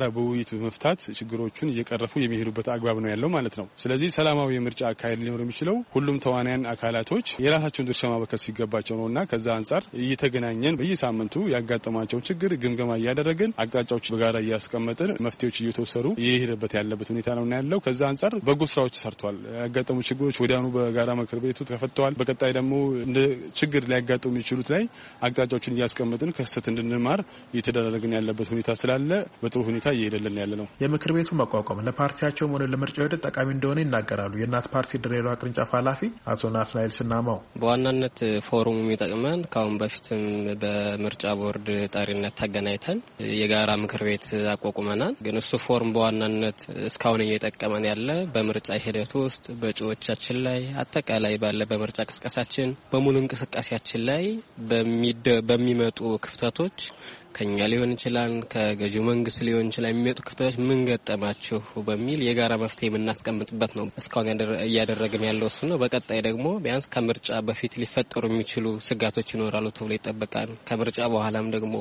በውይይት በመፍታት ችግሮቹን እየቀረፉ የሚሄዱበት አግባብ ነው ያለው ማለት ነው። ስለዚህ ሰላማዊ የምርጫ አካሄድ ሊኖር የሚችለው ሁሉም ተዋናያን አካላቶች የራሳቸውን ድርሻ ማበርከት ሲገባቸው ነውና ከዛ አንጻር እየተገናኘን በየሳምንቱ ያጋጠማቸውን ችግር ግምገማ እያደረግን አቅጣጫዎች በጋራ እያስቀመጥን መፍትሄዎች እየተወሰዱ እየሄደበት ያለበት ሁኔታ ነው ያለው። ከዛ አንጻር በጎ ስራዎች ተሰርተዋል። ያጋጠሙ ችግሮች ወዲያውኑ በጋራ ምክር ቤቱ ተፈተዋል። በቀጣይ ደግሞ እንደ ችግር ሊያጋጥሙ የሚችሉት ላይ አቅጣጫዎችን እያስቀመጥን ከስህተት እንድንማር እየተደረገን ያለበት ሁኔታ ስላለ በጥሩ ሁኔታ እየሄደልን ያለ ነው። የምክር ቤቱ መቋቋም ለፓርቲያቸውም ሆነ ለምርጫው ሂደት ጠቃሚ እንደሆነ ይናገራሉ የእናት ፓርቲ ድሬዳዋ ቅርንጫፍ ኃላፊ አቶ ናትናኤል ስናማው። በዋናነት ፎረሙ የሚጠቅመን ካሁን በፊትም በምርጫ ቦርድ ጠሪነት ተገናኝተን የጋራ ምክር ቤት አቋቁመናል። ግን እሱ ፎርም በዋናነት እስካሁን እየጠቀመን ያለ በምርጫ ሂደት ውስጥ በእጩዎቻችን ላይ አጠቃላይ ባለ በምርጫ ቅስቀሳችን በሙሉ እንቅስቃሴያችን ላይ በሚመጡ ክፍተቶች ከኛ ሊሆን ይችላል ከገዢው መንግስት ሊሆን ይችላል የሚመጡ ክፍተቶች ምን ገጠማችሁ በሚል የጋራ መፍትሄ የምናስቀምጥበት ነው። እስካሁን እያደረግን ያለው እሱ ነው። በቀጣይ ደግሞ ቢያንስ ከምርጫ በፊት ሊፈጠሩ የሚችሉ ስጋቶች ይኖራሉ ተብሎ ይጠበቃል። ከምርጫ በኋላም ደግሞ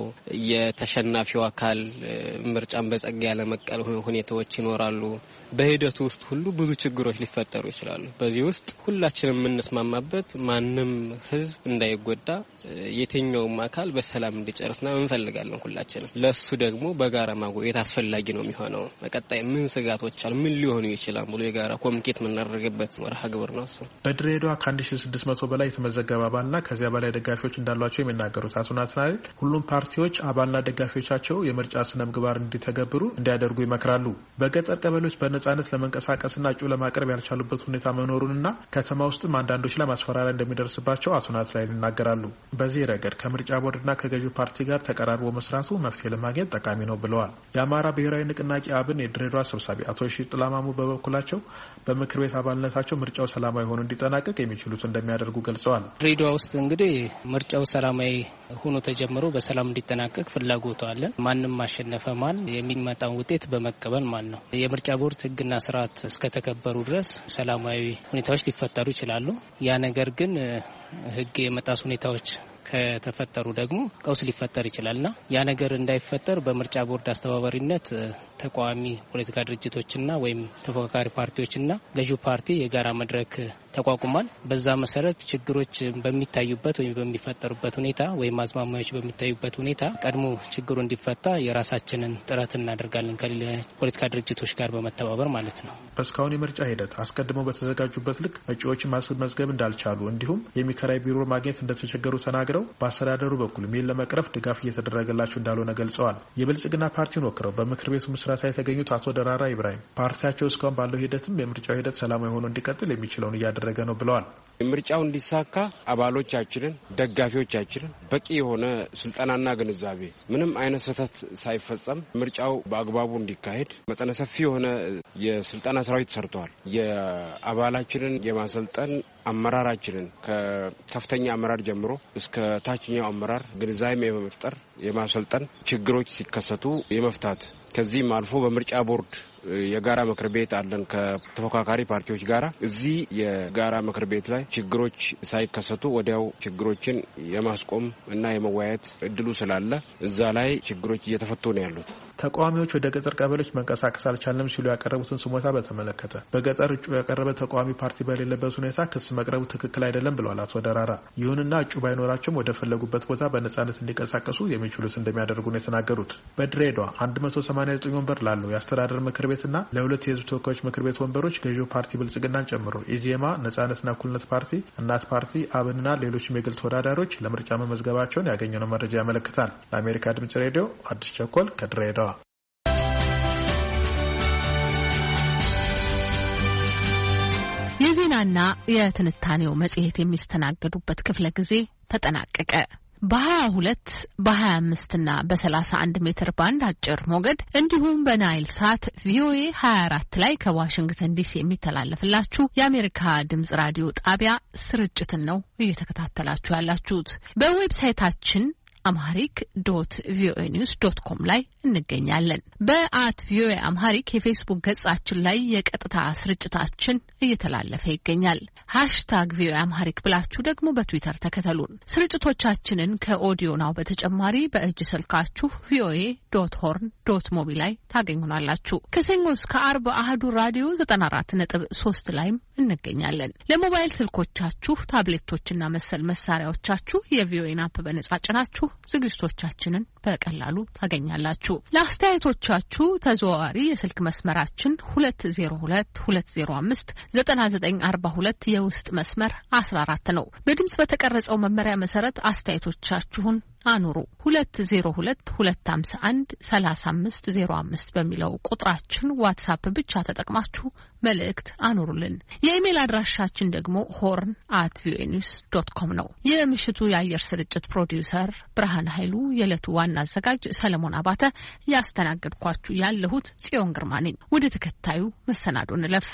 የተሸናፊው አካል ምርጫን በጸጋ ያለመቀበል ሁኔታዎች ይኖራሉ። በሂደቱ ውስጥ ሁሉ ብዙ ችግሮች ሊፈጠሩ ይችላሉ። በዚህ ውስጥ ሁላችንም የምንስማማበት ማንም ህዝብ እንዳይጎዳ የትኛውም አካል በሰላም እንዲጨርስና እንፈልጋለን ሁላችንም። ለሱ ደግሞ በጋራ ማጎየት አስፈላጊ ነው የሚሆነው። በቀጣይ ምን ስጋቶች አሉ ምን ሊሆኑ ይችላል ብሎ የጋራ ኮሚኒኬት የምናደርግበት መርሃ ግብር ነው እሱ። በድሬዳዋ ከ1600 በላይ የተመዘገበ አባልና ከዚያ በላይ ደጋፊዎች እንዳሏቸው የሚናገሩት አቶ ናትናኤል ሁሉም ፓርቲዎች አባልና ደጋፊዎቻቸው የምርጫ ስነ ምግባር እንዲተገብሩ እንዲያደርጉ ይመክራሉ። በገጠር ቀበሌዎች በነጻነት ለመንቀሳቀስና እጩ ለማቅረብ ያልቻሉበት ሁኔታ መኖሩንና ከተማ ውስጥም አንዳንዶች ላይ ማስፈራሪያ እንደሚደርስባቸው አቶ ናትናኤል ይናገራሉ። በዚህ ረገድ ከምርጫ ቦርድና ከገዢው ፓርቲ ጋር ተቀራርቦ መስራቱ መፍትሄ ለማግኘት ጠቃሚ ነው ብለዋል። የአማራ ብሔራዊ ንቅናቄ አብን የድሬዳዋ ሰብሳቢ አቶ ጥላማሙ በበኩላቸው በምክር ቤት አባልነታቸው ምርጫው ሰላማዊ ሆኖ እንዲጠናቀቅ የሚችሉት እንደሚያደርጉ ገልጸዋል። ድሬዳዋ ውስጥ እንግዲህ ምርጫው ሰላማዊ ሆኖ ተጀምሮ በሰላም እንዲጠናቀቅ ፍላጎቱ አለን። ማንም ማሸነፈ ማን የሚመጣውን ውጤት በመቀበል ማን ነው። የምርጫ ቦርድ ሕግና ስርዓት እስከተከበሩ ድረስ ሰላማዊ ሁኔታዎች ሊፈጠሩ ይችላሉ። ያ ነገር ግን ሕግ የመጣስ ሁኔታዎች ከተፈጠሩ ደግሞ ቀውስ ሊፈጠር ይችላልና ያ ነገር እንዳይፈጠር በምርጫ ቦርድ አስተባባሪነት ተቃዋሚ ፖለቲካ ድርጅቶችና ወይም ተፎካካሪ ፓርቲዎችና ገዢው ፓርቲ የጋራ መድረክ ተቋቁሟል። በዛ መሰረት ችግሮች በሚታዩበት ወይም በሚፈጠሩበት ሁኔታ ወይም አዝማሚያዎች በሚታዩበት ሁኔታ ቀድሞ ችግሩ እንዲፈታ የራሳችንን ጥረት እናደርጋለን ከሌላ ፖለቲካ ድርጅቶች ጋር በመተባበር ማለት ነው። በእስካሁን የምርጫ ሂደት አስቀድመው በተዘጋጁበት ልክ እጩዎችን ማስመዝገብ እንዳልቻሉ እንዲሁም የሚከራይ ቢሮ ማግኘት እንደተቸገሩ ተናግረው በአስተዳደሩ በኩል ሚል ለመቅረፍ ድጋፍ እየተደረገላቸው እንዳልሆነ ገልጸዋል። የብልጽግና ፓርቲን ወክረው በምክር ቤቱ ምስረታ የተገኙት አቶ ደራራ ኢብራሂም ፓርቲያቸው እስካሁን ባለው ሂደትም የምርጫው ሂደት ሰላማዊ ሆኖ እንዲቀጥል የሚችለውን እያደረገ ነው ብለዋል። ምርጫው እንዲሳካ አባሎቻችንን፣ ደጋፊዎቻችንን በቂ የሆነ ስልጠናና ግንዛቤ ምንም አይነት ስህተት ሳይፈጸም ምርጫው በአግባቡ እንዲካሄድ መጠነ ሰፊ የሆነ የስልጠና ስራዎች ተሰርተዋል። የአባላችንን የማሰልጠን አመራራችንን ከከፍተኛ አመራር ጀምሮ እስከ ታችኛው አመራር ግንዛቤ የመፍጠር የማሰልጠን ችግሮች ሲከሰቱ የመፍታት ከዚህም አልፎ በምርጫ ቦርድ የጋራ ምክር ቤት አለን ከተፎካካሪ ፓርቲዎች ጋራ። እዚህ የጋራ ምክር ቤት ላይ ችግሮች ሳይከሰቱ ወዲያው ችግሮችን የማስቆም እና የመወያየት እድሉ ስላለ እዛ ላይ ችግሮች እየተፈቱ ነው ያሉት። ተቃዋሚዎች ወደ ገጠር ቀበሌዎች መንቀሳቀስ አልቻለም ሲሉ ያቀረቡትን ስሞታ በተመለከተ በገጠር እጩ ያቀረበ ተቃዋሚ ፓርቲ በሌለበት ሁኔታ ክስ መቅረቡ ትክክል አይደለም ብለዋል አቶ ደራራ። ይሁንና እጩ ባይኖራቸውም ወደ ፈለጉበት ቦታ በነጻነት እንዲንቀሳቀሱ የሚችሉት እንደሚያደርጉ ነው የተናገሩት። በድሬዳዋ 189 ወንበር ላለው የአስተዳደር ምክር ቤትና ለሁለት የህዝብ ተወካዮች ምክር ቤት ወንበሮች ገዢው ፓርቲ ብልጽግናን ጨምሮ ኢዜማ፣ ነጻነትና እኩልነት ፓርቲ፣ እናት ፓርቲ፣ አብንና ሌሎችም የግል ተወዳዳሪዎች ለምርጫ መመዝገባቸውን ያገኘነው መረጃ ያመለክታል። ለአሜሪካ ድምጽ ሬዲዮ አዲስ ቸኮል ከድሬዳዋ። የዜናና የትንታኔው መጽሔት የሚስተናገዱበት ክፍለ ጊዜ ተጠናቀቀ። በ22 በ25 እና በ31 ሜትር ባንድ አጭር ሞገድ እንዲሁም በናይል ሳት ቪኦኤ 24 ላይ ከዋሽንግተን ዲሲ የሚተላለፍላችሁ የአሜሪካ ድምጽ ራዲዮ ጣቢያ ስርጭትን ነው እየተከታተላችሁ ያላችሁት። በዌብሳይታችን amharic.voanews.com ላይ እንገኛለን። @ቪኦኤ አምሃሪክ የፌስቡክ ገጻችን ላይ የቀጥታ ስርጭታችን እየተላለፈ ይገኛል። #ቪኦኤ አምሃሪክ ብላችሁ ደግሞ በትዊተር ተከተሉን። ስርጭቶቻችንን ከኦዲዮ ናው በተጨማሪ በእጅ ስልካችሁ voa.horn.mobi ላይ ታገኙናላችሁ። ከሰኞ እስከ አርብ አህዱ ራዲዮ 94.3 ላይም እንገኛለን። ለሞባይል ስልኮቻችሁ ታብሌቶችና መሰል መሳሪያዎቻችሁ የቪኦኤን አፕ በነጻ ጭናችሁ ዝግጅቶቻችንን በቀላሉ ታገኛላችሁ። ለአስተያየቶቻችሁ ተዘዋዋሪ የስልክ መስመራችን 2022059942 የውስጥ መስመር 14 ነው። በድምጽ በተቀረጸው መመሪያ መሰረት አስተያየቶቻችሁን አኑሩ። 2022513505 በሚለው ቁጥራችን ዋትስአፕ ብቻ ተጠቅማችሁ መልእክት አኑሩልን። የኢሜል አድራሻችን ደግሞ horn@voanews.com ነው። የምሽቱ የአየር ስርጭት ፕሮዲውሰር ብርሃን ኃይሉ፣ የዕለቱ ዋና አዘጋጅ ሰለሞን አባተ፣ ያስተናገድኳችሁ ያለሁት ጽዮን ግርማ ነኝ። ወደ ተከታዩ መሰናዶ እንለፍ።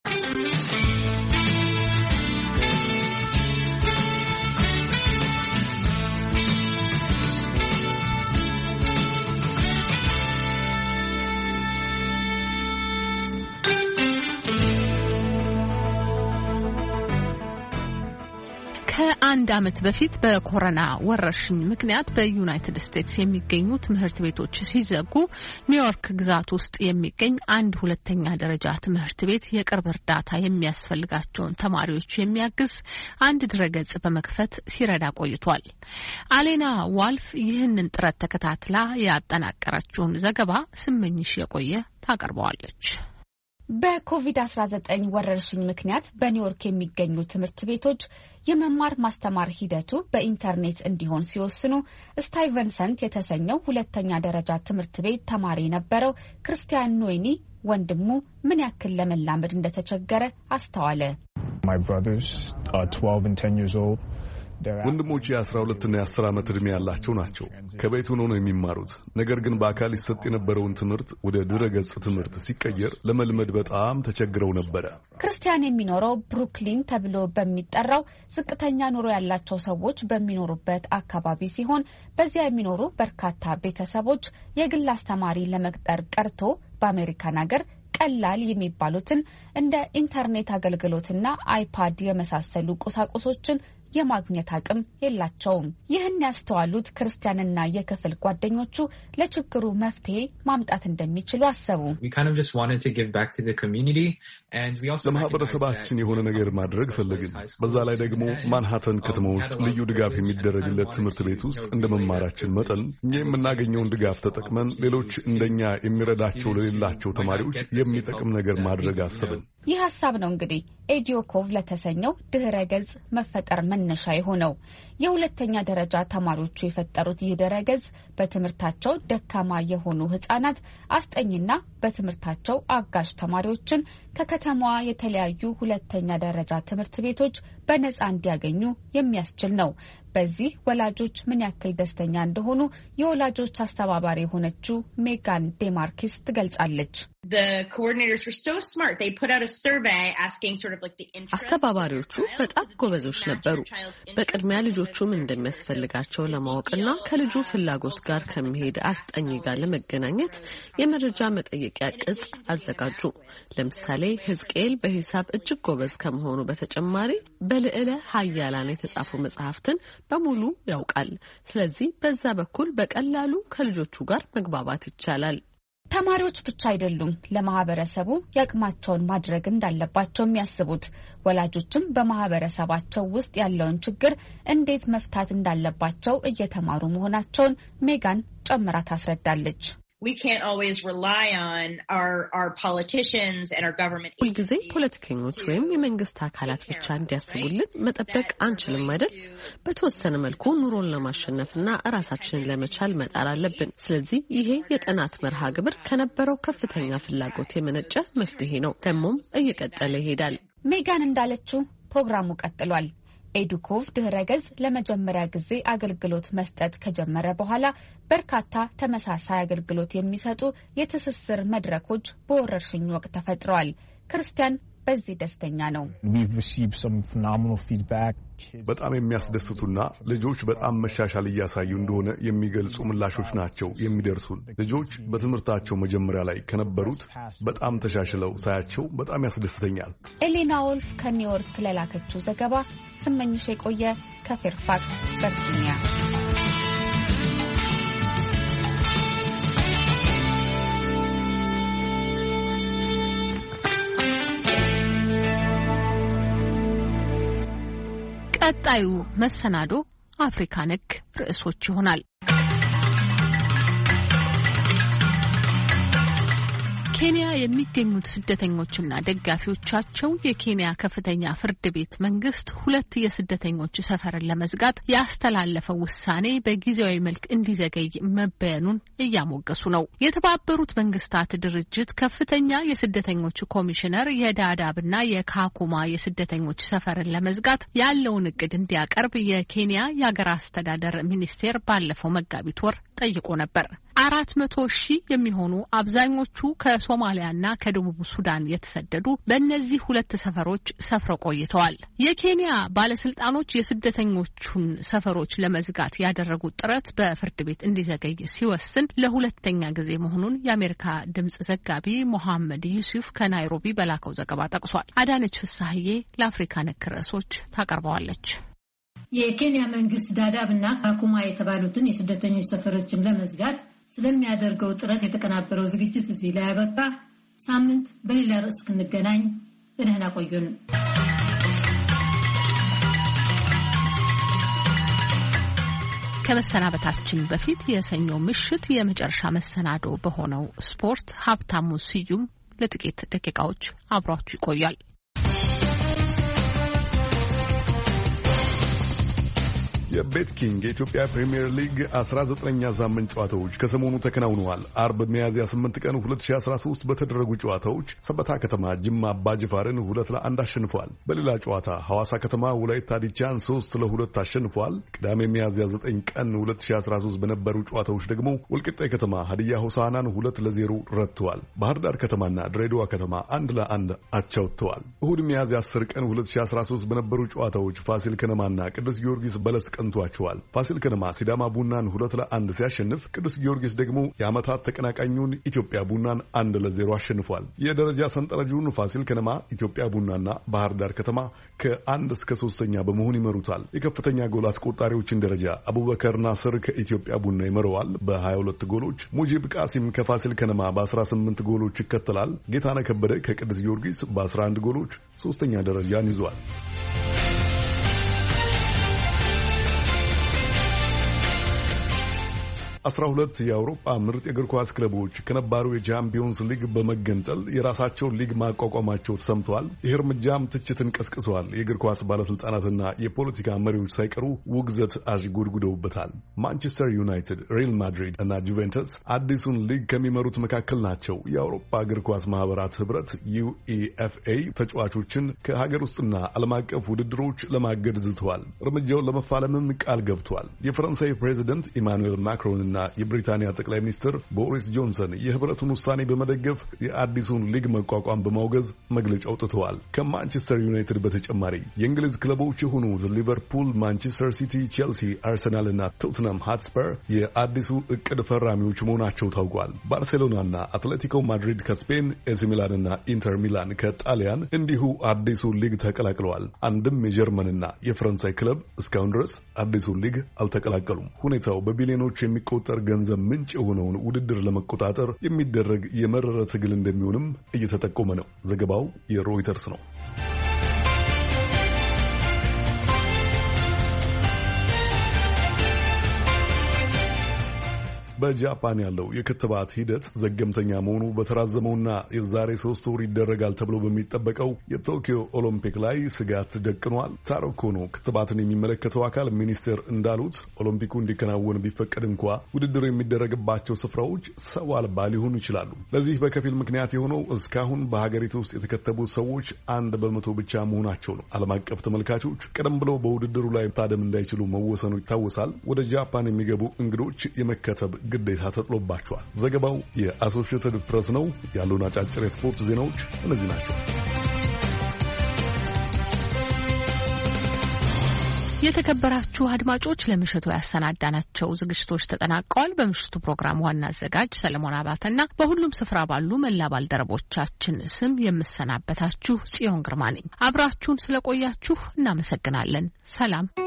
ከአንድ ዓመት በፊት በኮሮና ወረርሽኝ ምክንያት በዩናይትድ ስቴትስ የሚገኙ ትምህርት ቤቶች ሲዘጉ ኒውዮርክ ግዛት ውስጥ የሚገኝ አንድ ሁለተኛ ደረጃ ትምህርት ቤት የቅርብ እርዳታ የሚያስፈልጋቸውን ተማሪዎች የሚያግዝ አንድ ድረገጽ በመክፈት ሲረዳ ቆይቷል። አሌና ዋልፍ ይህንን ጥረት ተከታትላ ያጠናቀረችውን ዘገባ ስመኝሽ የቆየ ታቀርበዋለች። በኮቪድ-19 ወረርሽኝ ምክንያት በኒውዮርክ የሚገኙ ትምህርት ቤቶች የመማር ማስተማር ሂደቱ በኢንተርኔት እንዲሆን ሲወስኑ ስታይቨንሰንት የተሰኘው ሁለተኛ ደረጃ ትምህርት ቤት ተማሪ የነበረው ክርስቲያን ኖይኒ ወንድሙ ምን ያክል ለመላመድ እንደተቸገረ አስተዋለ። ወንድሞቼ 12 እና 10 ዓመት ዕድሜ ያላቸው ናቸው። ከቤት ሆነው ነው የሚማሩት። ነገር ግን በአካል ይሰጥ የነበረውን ትምህርት ወደ ድረገጽ ትምህርት ሲቀየር ለመልመድ በጣም ተቸግረው ነበረ። ክርስቲያን የሚኖረው ብሩክሊን ተብሎ በሚጠራው ዝቅተኛ ኑሮ ያላቸው ሰዎች በሚኖሩበት አካባቢ ሲሆን በዚያ የሚኖሩ በርካታ ቤተሰቦች የግል አስተማሪ ለመቅጠር ቀርቶ በአሜሪካን ሀገር ቀላል የሚባሉትን እንደ ኢንተርኔት አገልግሎትና አይፓድ የመሳሰሉ ቁሳቁሶችን የማግኘት አቅም የላቸውም። ይህን ያስተዋሉት ክርስቲያንና የክፍል ጓደኞቹ ለችግሩ መፍትሄ ማምጣት እንደሚችሉ አሰቡ። ለማህበረሰባችን የሆነ ነገር ማድረግ ፈለግን። በዛ ላይ ደግሞ ማንሃተን ከተማ ውስጥ ልዩ ድጋፍ የሚደረግለት ትምህርት ቤት ውስጥ እንደ መማራችን መጠን እኛ የምናገኘውን ድጋፍ ተጠቅመን ሌሎች እንደኛ የሚረዳቸው ለሌላቸው ተማሪዎች የሚጠቅም ነገር ማድረግ አሰብን። ይህ ሀሳብ ነው እንግዲህ ኤዲዮኮቭ ለተሰኘው ድህረ ገጽ መፈጠር መነሻ የሆነው። የሁለተኛ ደረጃ ተማሪዎቹ የፈጠሩት ይህ ድህረ ገጽ በትምህርታቸው ደካማ የሆኑ ህጻናት አስጠኝና በትምህርታቸው አጋዥ ተማሪዎችን ከከተማዋ የተለያዩ ሁለተኛ ደረጃ ትምህርት ቤቶች በነጻ እንዲያገኙ የሚያስችል ነው። በዚህ ወላጆች ምን ያክል ደስተኛ እንደሆኑ የወላጆች አስተባባሪ የሆነችው ሜጋን ዴማርኪስ ትገልጻለች። አስተባባሪዎቹ በጣም ጎበዞች ነበሩ። በቅድሚያ ልጆቹ ምን እንደሚያስፈልጋቸው ለማወቅና ከልጁ ፍላጎት ጋር ከሚሄድ አስጠኝ ጋር ለመገናኘት የመረጃ መጠየቂያ ቅጽ አዘጋጁ። ለምሳሌ ሕዝቅኤል በሂሳብ እጅግ ጎበዝ ከመሆኑ በተጨማሪ በልዕለ ኃያላን የተጻፉ መጽሐፍትን በሙሉ ያውቃል። ስለዚህ በዛ በኩል በቀላሉ ከልጆቹ ጋር መግባባት ይቻላል። ተማሪዎች ብቻ አይደሉም ለማህበረሰቡ ያቅማቸውን ማድረግ እንዳለባቸው የሚያስቡት። ወላጆችም በማህበረሰባቸው ውስጥ ያለውን ችግር እንዴት መፍታት እንዳለባቸው እየተማሩ መሆናቸውን ሜጋን ጨምራ ታስረዳለች። ሁልጊዜ ፖለቲከኞች ወይም የመንግስት አካላት ብቻ እንዲያስቡልን መጠበቅ አንችልም አይደል? በተወሰነ መልኩ ኑሮን ለማሸነፍና ራሳችንን ለመቻል መጣር አለብን። ስለዚህ ይሄ የጥናት መርሃ ግብር ከነበረው ከፍተኛ ፍላጎት የመነጨ መፍትሄ ነው። ደግሞም እየቀጠለ ይሄዳል። ሜጋን እንዳለችው ፕሮግራሙ ቀጥሏል። ኤዱኮቭ ድህረ ገጽ ለመጀመሪያ ጊዜ አገልግሎት መስጠት ከጀመረ በኋላ በርካታ ተመሳሳይ አገልግሎት የሚሰጡ የትስስር መድረኮች በወረርሽኝ ወቅት ተፈጥረዋል። ክርስቲያን በዚህ ደስተኛ ነው። በጣም የሚያስደስቱና ልጆች በጣም መሻሻል እያሳዩ እንደሆነ የሚገልጹ ምላሾች ናቸው የሚደርሱን። ልጆች በትምህርታቸው መጀመሪያ ላይ ከነበሩት በጣም ተሻሽለው ሳያቸው በጣም ያስደስተኛል። ኤሌና ወልፍ ከኒውዮርክ ለላከችው ዘገባ ስመኝሽ የቆየ ከፌርፋክስ ቨርጂኒያ። ቀጣዩ መሰናዶ አፍሪካ ነክ ርዕሶች ይሆናል። ኬንያ የሚገኙት ስደተኞችና ደጋፊዎቻቸው የኬንያ ከፍተኛ ፍርድ ቤት መንግስት 2 የስደተኞች ሰፈርን ለመዝጋት ያስተላለፈው ውሳኔ በጊዜያዊ መልክ እንዲዘገይ መበየኑን እያሞገሱ ነው። የተባበሩት መንግስታት ድርጅት ከፍተኛ የስደተኞች ኮሚሽነር የዳዳብና የካኩማ የስደተኞች ሰፈርን ለመዝጋት ያለውን እቅድ እንዲያቀርብ የኬንያ የአገር አስተዳደር ሚኒስቴር ባለፈው መጋቢት ወር ጠይቆ ነበር። 400,000 የሚሆኑ አብዛኞቹ ከሶማሊያና ከደቡብ ሱዳን የተሰደዱ በእነዚህ 2 ሰፈሮች ሰፍረው ቆይተዋል። የኬንያ ባለስልጣኖች የስደተኞቹን ሰፈሮች ለመዝጋት ያደረጉት ጥረት በፍርድ ቤት እንዲዘገይ ሲወስን ለሁለተኛ ጊዜ መሆኑን የአሜሪካ ድምጽ ዘጋቢ ሞሐመድ ዩሱፍ ከናይሮቢ በላከው ዘገባ ጠቅሷል። አዳነች ፍሳሐዬ ለአፍሪካ ነክ ርዕሶች ታቀርበዋለች። የኬንያ መንግስት ዳዳብና ካኩማ የተባሉትን የስደተኞች ሰፈሮችን ለመዝጋት ስለሚያደርገው ጥረት የተቀናበረው ዝግጅት እዚህ ላይ ያበቃ። ሳምንት በሌላ ርዕስ እስክንገናኝ በደህና ቆዩን። ከመሰናበታችን በፊት የሰኞ ምሽት የመጨረሻ መሰናዶ በሆነው ስፖርት ሀብታሙ ስዩም ለጥቂት ደቂቃዎች አብሯችሁ ይቆያል። የቤት ኪንግ የኢትዮጵያ ፕሪሚየር ሊግ 19ኛ ሳምንት ጨዋታዎች ከሰሞኑ ተከናውነዋል። አርብ ሚያዝያ 8 ቀን 2013 በተደረጉ ጨዋታዎች ሰበታ ከተማ ጅማ አባጅፋርን 2-1 አሸንፏል። በሌላ ጨዋታ ሐዋሳ ከተማ ወላይታ ዲቻን 3-2 አሸንፏል። ቅዳሜ ሚያዝያ 9 ቀን 2013 በነበሩ ጨዋታዎች ደግሞ ወልቂጤ ከተማ ሀዲያ ሆሳዕናን 2-0 ረትተዋል። ባህር ዳር ከተማና ድሬዳዋ ከተማ 1-1 አቻ ወጥተዋል። እሁድ ሚያዝያ 10 ቀን 2013 በነበሩ ጨዋታዎች ፋሲል ከነማና ቅዱስ ጊዮርጊስ በለስ ቀንቷቸዋል። ፋሲል ከነማ ሲዳማ ቡናን 2-1 ሲያሸንፍ ቅዱስ ጊዮርጊስ ደግሞ የዓመታት ተቀናቃኙን ኢትዮጵያ ቡናን 1-0 አሸንፏል። የደረጃ ሰንጠረዡን ፋሲል ከነማ፣ ኢትዮጵያ ቡናና ባህር ዳር ከተማ ከ1 እስከ 3ኛ በመሆን ይመሩታል። የከፍተኛ ጎል አስቆጣሪዎችን ደረጃ አቡበከር ናስር ከኢትዮጵያ ቡና ይመረዋል በ22 ጎሎች። ሙጂብ ቃሲም ከፋሲል ከነማ በ18 ጎሎች ይከተላል። ጌታነህ ከበደ ከቅዱስ ጊዮርጊስ በ11 ጎሎች 3ኛ ደረጃን ይዟል። 12 የአውሮፓ ምርጥ የእግር ኳስ ክለቦች ከነባሩ የቻምፒዮንስ ሊግ በመገንጠል የራሳቸውን ሊግ ማቋቋማቸው ተሰምተዋል። ይህ እርምጃም ትችትን ቀስቅሰዋል። የእግር ኳስ ባለስልጣናትና የፖለቲካ መሪዎች ሳይቀሩ ውግዘት አሽጎድጉደውበታል። ማንቸስተር ዩናይትድ፣ ሪያል ማድሪድ እና ጁቬንተስ አዲሱን ሊግ ከሚመሩት መካከል ናቸው። የአውሮፓ እግር ኳስ ማህበራት ህብረት ዩኤፍኤ ተጫዋቾችን ከሀገር ውስጥና ዓለም አቀፍ ውድድሮች ለማገድ ዝተዋል። እርምጃውን ለመፋለምም ቃል ገብቷል። የፈረንሳይ ፕሬዚደንት ኢማኑኤል ማክሮን የብሪታንያ ጠቅላይ ሚኒስትር ቦሪስ ጆንሰን የህብረቱን ውሳኔ በመደገፍ የአዲሱን ሊግ መቋቋም በማውገዝ መግለጫ አውጥተዋል። ከማንቸስተር ዩናይትድ በተጨማሪ የእንግሊዝ ክለቦች የሆኑት ሊቨርፑል፣ ማንቸስተር ሲቲ፣ ቼልሲ፣ አርሰናል እና ቶትናም ሃትስፐር የአዲሱ እቅድ ፈራሚዎች መሆናቸው ታውቋል። ባርሴሎናና አትሌቲኮ ማድሪድ ከስፔን፣ ኤሲ ሚላንና ኢንተር ሚላን ከጣሊያን እንዲሁ አዲሱ ሊግ ተቀላቅለዋል። አንድም የጀርመንና የፈረንሳይ ክለብ እስካሁን ድረስ አዲሱ ሊግ አልተቀላቀሉም። ሁኔታው በቢሊዮኖች የሚቆጠር ገንዘብ ምንጭ የሆነውን ውድድር ለመቆጣጠር የሚደረግ የመረረ ትግል እንደሚሆንም እየተጠቆመ ነው። ዘገባው የሮይተርስ ነው። በጃፓን ያለው የክትባት ሂደት ዘገምተኛ መሆኑ በተራዘመውና የዛሬ 3 ወር ይደረጋል ተብሎ በሚጠበቀው የቶኪዮ ኦሎምፒክ ላይ ስጋት ደቅኗል። ታሮ ኮኖ ክትባትን የሚመለከተው አካል ሚኒስቴር እንዳሉት ኦሎምፒኩ እንዲከናወን ቢፈቀድ እንኳ ውድድሩ የሚደረግባቸው ስፍራዎች ሰው አልባ ሊሆኑ ይችላሉ። ለዚህ በከፊል ምክንያት የሆነው እስካሁን በሀገሪቱ ውስጥ የተከተቡ ሰዎች 1% ብቻ መሆናቸው ነው። ዓለም አቀፍ ተመልካቾች ቀደም ብለው በውድድሩ ላይ መታደም እንዳይችሉ መወሰኑ ይታወሳል። ወደ ጃፓን የሚገቡ እንግዶች የመከተብ ግዴታ ተጥሎባቸዋል። ዘገባው የአሶሺየትድ ፕሬስ ነው። ያሉን አጫጭር የስፖርት ዜናዎች እነዚህ ናቸው። የተከበራችሁ አድማጮች ለምሽቱ ያሰናዳናቸው ዝግጅቶች ተጠናቀዋል። በምሽቱ ፕሮግራም ዋና አዘጋጅ ሰለሞን አባተና በሁሉም ስፍራ ባሉ መላ ባልደረቦቻችን ስም የምሰናበታችሁ ጽዮን ግርማ ነኝ። አብራችሁን ስለቆያችሁ እናመሰግናለን። ሰላም።